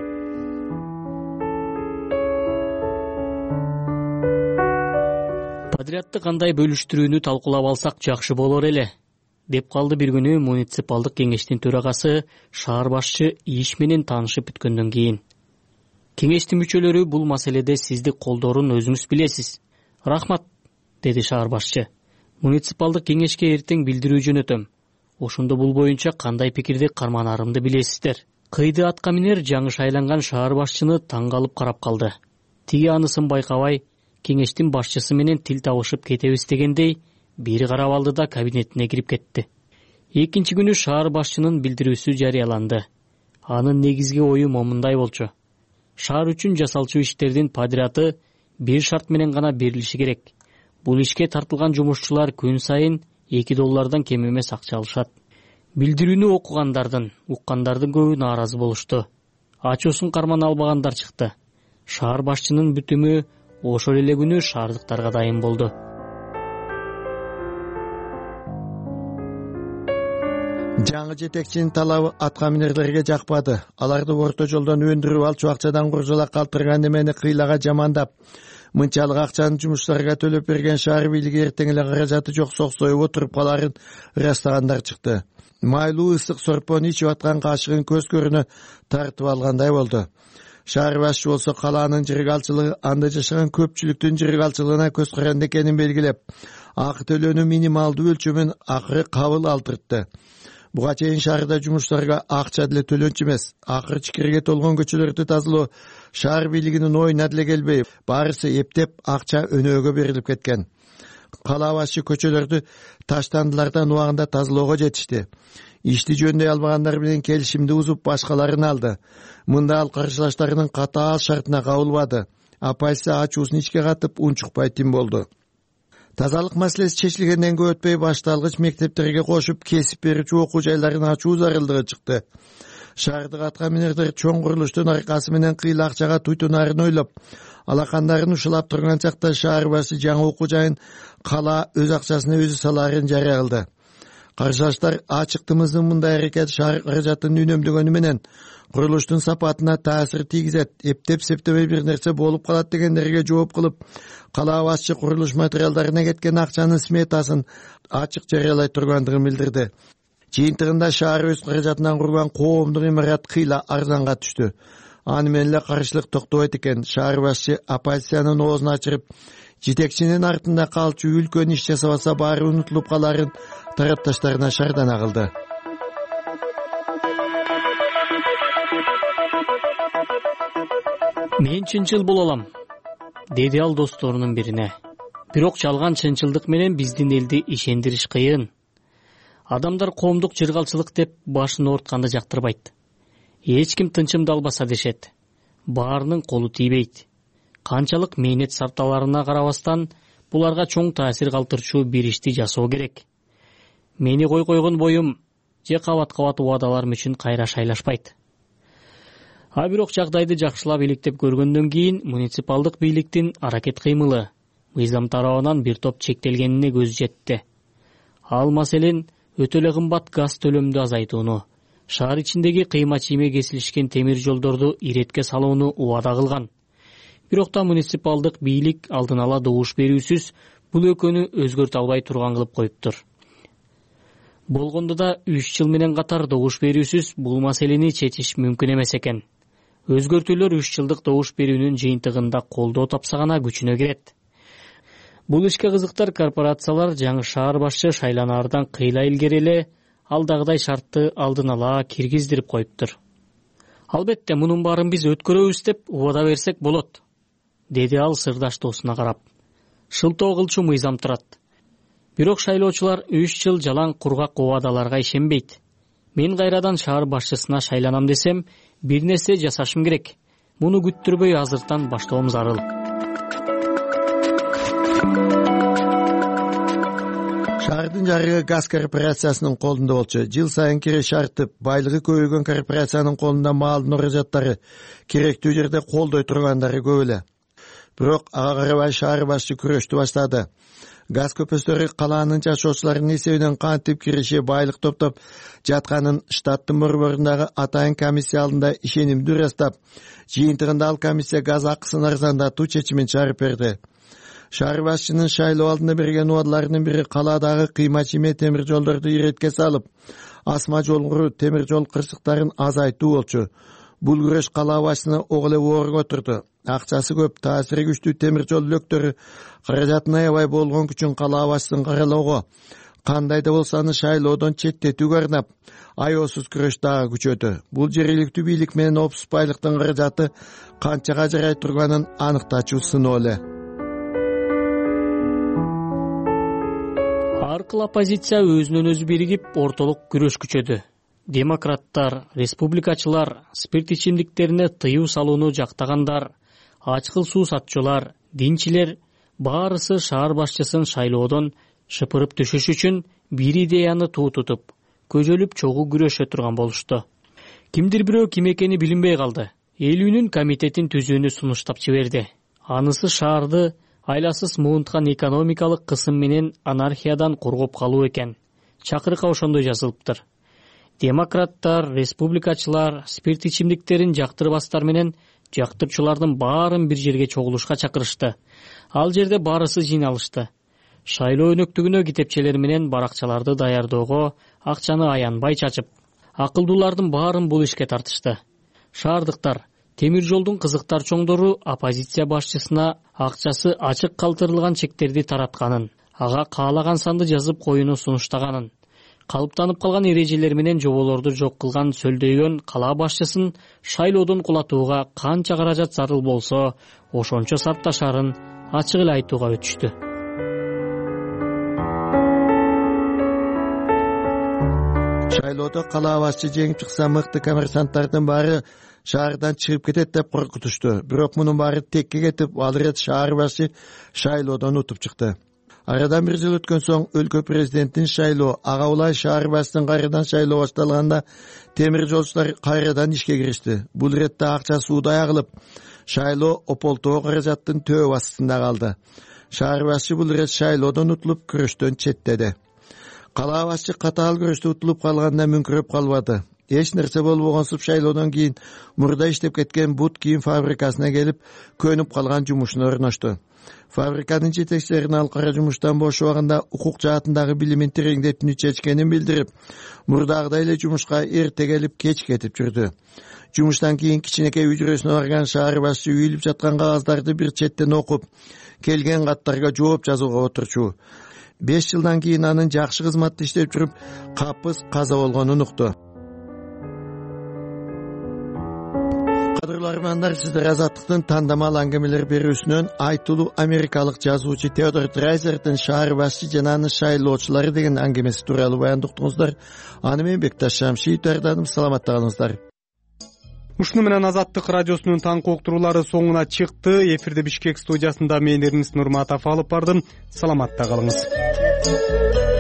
Подрядты кандай бөлүштүрүүнү талкуулап алсак жакшы болор эле, деп калды бир күнү муниципалдык кеңештин төрагасы шаар башчы иш менен таанышып бүткөндөн кийин. Кеңештин мүчөлөрү бул маселеде сизди колдоорун өзүңүз билесиз. Рахмат, деди шаар башчы. Муниципалдык кеңешке эртең билдирүү жөнөтөм. Ошондо бул боюнча кандай пикирди карманарымды билесиздер. Кыйды атка минер жаңы шайланган шаар башчыны таң калып карап калды. Тиги анысын байкабай, кеңештин башчысы менен тил табышып кетебиз дегендей, бири карап алды да кабинетине кирип кетти. Экинчи күнү шаар башчынын билдирүүсү жарыяланды. Анын негизги ою момундай болчу. Шаар үчүн жасалчу иштердин подряды бир шарт менен гана берилиши керек. Бул ишке тартылган жумушчулар күн сайын эки доллардан кем эмес акча алышат. Билдирүүнү окугандардын, уккандардын көбү нааразы болушту. Ачуусун карман албагандар чыкты. Шаар башчынын бүтүмү ошол эле күнү шаардыктарга дайын болду. Жаңы жетекчинин талабы атка минерлерге жакпады. Аларды орто жолдон өндүрүп алчу акчадан куржалак калтырган немени кыйлага жамандап, мынчалык акчаны жумушчуларга төлөп берген шаар бийлиги эртең эле каражаты жок соксоюп отуруп каларын ырастагандар чыкты. Майлуу ысык сорпону ичип аткан кашыгын көз көрүнө тартып алгандай болду. Шаар башчы болсо калаанын жыргалчылыгы анда жашаган көпчүлүктүн жыргалчылыгына көз каранды экенин белгилеп, акы төлөөнү минималдуу өлчөмүн акыры кабыл алдыртты. Буга чейин шаарда жумуштарга акча деле төлөнчү эмес, акыр чикирге толгон көчөлөрдү тазалоо шаар бийлигинин оюна деле келбей, баарысы эптеп акча өнөөгө берилип кеткен. Калаа башчы көчөлөрдү таштандылардан убагында тазалоого жетишти. Ишти жөндөй албагандар менен келишимди бузуп башкаларын алды. Мында ал каршылаштарынын катаал шартына кабылбады. Апайсы ачуусун ичке катып унчукпай тим болду. Тазалык маселеси чечилгенден көп өтпөй башталгыч мектептерге кошуп кесип берүүчү окуу жайларын ачуу зарылдыгы чыкты. Шаардык атка минерлер чоң курулуштун аркасы менен кыйла акчага туйтунаарын ойлоп, алакандарын ушулап турган чакта шаар башчы жаңы окуу жайын калаа өз акчасына өзү салаарын жарыя кылды. Каршылаштар ачыктымыздын мындай аракети шаар каражатын үнөмдөгөнү менен курулуштун сапатына таасир тийгизет, эптеп септебей бир нерсе болуп калат дегендерге жооп кылып, калаа башчы курулуш материалдарына кеткен акчанын сметасын ачык жарыялай тургандыгын билдирди. жыйынтыгында шаар өз каражатынан курган коомдук имарат кыйла арзанга түштү. Аны менен эле каршылык токтобойт экен. Шаар башчы оппозициянын оозун ачырып, жетекчинин артында калчу үлкөн иш жасабаса баары унутулуп каларын тарапташтарына шардана кылды. Мен чынчыл боло алам, деди ал досторунун бирине. Бирок жалган чынчылдык менен биздин элди ишендириш кыйын. Адамдар коомдук жыргалчылык деп башын оортканды жактырбайт. Эч ким тынчымды албаса дешет. Баарынын колу тийбейт. Канчалык мээнет сарталарына карабастан буларга чоң таасир калтырчу бир ишти жасоо керек. Мени кой койгон боюм же кабат-кабат убадаларым үчүн кайра шайлашпайт. А бирок жагдайды жакшылап иликтеп көргөндөн кийин муниципалдык бийликтин аракет кыймылы мыйзам тарабынан бир топ чектелгенине көз жетти. Ал маселен өтө эле кымбат газ төлөмдү азайтууну, шаар ичиндеги кыйма-чийме кесилишкен темир жолдорду иретке салууну убада кылган. Бирок та муниципалдык бийлик алдын ала добуш берүүсүз бул экөөнү өзгөртө албай турган кылып коюптур. Болгондо да үч жыл менен катар добуш берүүсүз бул маселени чечиш мүмкүн эмес экен. Өзгөртүүлөр үч жылдык добуш берүүнүн жыйынтыгында колдоо тапса гана күчүнө кирет. Бул ишке кызыктар корпорациялар жаңы шаар башчы шайланаардан кыйла илгери эле алдагыдай шартты алдын ала киргиздирип коюптур. Албетте, мунун баарын биз өткөрөбүз деп убада берсек болот, деди ал сырдаш досуна карап. Шылтоо кылчу мыйзам турат. Бирок шайлоочулар үч жыл жалаң кургак убадаларга ишенбейт. Мен кайрадан шаар башчысына шайланам десем, бир нерсе жасашым керек. Муну күттүрбөй азыртан баштоом зарыл. Шаардын жарыгы газ корпорациясынын колунда болчу. Жыл сайын киреш артып, байлыгы көбөйгөн корпорациянын колунда маалдын орожаттары керектүү жерде колдой тургандары көп эле. Бирок ага карабай шаар башчы күрөштү баштады. Газ көпөстөрү калаанын жашоочуларынын эсебинен кантип киреше байлык топтоп жатканын штаттын борборундагы атайын комиссия алдында ишенимдүү ырастап, жыйынтыгында ал комиссия газ акысын арзандатуу чечимин чыгарып берди. Шаар башчынын шайлоо алдында берген убадаларынын бири калаадагы кыйма-чийме темир жолдорду иретке салып, асма жолгуру темир жол кырсыктарын азайтуу болчу. Бул күрөш кала башчыны ого эле оорго турду. Акчасы көп, таасири күчтүү темир жол үлөктөрү каражатын аябай болгон күчүн кала башчысын каралоого, кандай да болсо аны шайлоодон четтетүүгө арнап, аеосуз күрөш дагы күчөдү. Бул жергиликтүү бийлик менен опус байлыктын каражаты канчага жарай турганын аныктачу сыноо эле. Аркыл оппозиция өзүнөн өзү биригип ортолук күрөш күчөдү. Демократтар, республикачылар, спирт ичимдиктерине тыюу салууну жактагандар, ачкыл суу сатчулар, динчилер баарысы шаар башчысын шайлоодон шыпырып түшүш үчүн бир идеяны туу тутуп, көжөлүп чогуу күрөшө турган болушту. Кимдир бирөө ким экени билинбей калды. Элүүнүн комитетин түзүүнү сунуштап жиберди. Анысы шаарды айласыз муунткан экономикалык кысым менен анархиядан коргоп калуу экен. Чакырык ошондой жазылыптыр. Демократтар, республикачылар спирт ичимдиктерин жактырбастар менен жактырчулардын баарын бир жерге чогулушка чакырышты. Ал жерде баарысы жыйналышты. Шайлоо өнөктүгүнө китепчелер менен баракчаларды даярдоого акчаны аянбай чачып, акылдуулардын баарын бул ишке тартышты. Шаардыктар, темир жолдун кызыктар чоңдору оппозиция башчысына акчасы ачык калтырылган чектерди таратканын, ага каалаган санды жазып коюуну сунуштаганын, калыптанып калган эрежелер менен жоболорду жок кылган сөлдөйгөн кала башчысын шайлоодон кулатууга канча каражат зарыл болсо, ошончо сарпташарын ачык эле айтууга өтүштү. Шайлоодо кала башчы жеңип чыкса, мыкты коммерсанттардын баары шаардан чыгып кетет деп коркутушту. Бирок мунун баары текке кетип, ал ирет шаар башы шайлоодон утуп чыкты. Арадан бир жыл өткөн соң өлкө президентин шайлоо, ага улай шаар башчысын кайрадан шайлоо башталганда темир жолчулар кайрадан ишке киришти. Бул иретте акча суудай агылып, шайлоо ополтоо каражаттын төбө астында калды. Шаар башчы бул ирет шайлоодон утулуп, күрөштөн четтеди. Кала башчы катаал күрөштө утулуп калганда мүңкүрөп калбады. эч нерсе болбогонсуп шайлоодон кийин мурда иштеп кеткен бут кийим фабрикасына келип көнүп калган жумушуна орношту. Фабриканын жетекчилерин ал кара жумуштан бош убагында укук жаатындагы билимин тереңдетүүнү чечкенин билдирип, мурдагыдай эле жумушка эрте келип кеч кетип жүрдү. Жумуштан кийин кичинекей үчүрөсүнө барган шаар башчы үйүлүп жаткан кагаздарды бир четтен окуп, келген каттарга жооп жазууга отурчу. беш жылдан кийин анын жакшы кызматта иштеп жүрүп, капыс каза болгонун укту. Кадырлуу армандар, сиздер Азаттыктын тандамал аңгемелер берүүсүнөн айтылуу америкалык жазуучу Теодор Драйзердин шаар башчы жана анын шайлоочулары деген аңгемеси тууралуу баянды уктуңуздар. Аны мен Бекташ Шамшиев даярдадым. Саламатта калыңыздар. Ушуну менен Азаттык радиосунун таңкы уктуруулары соңуна чыкты. Эфирде Бишкек студиясында мен Эрнис Нурматов алып бардым. Саламатта калыңыз.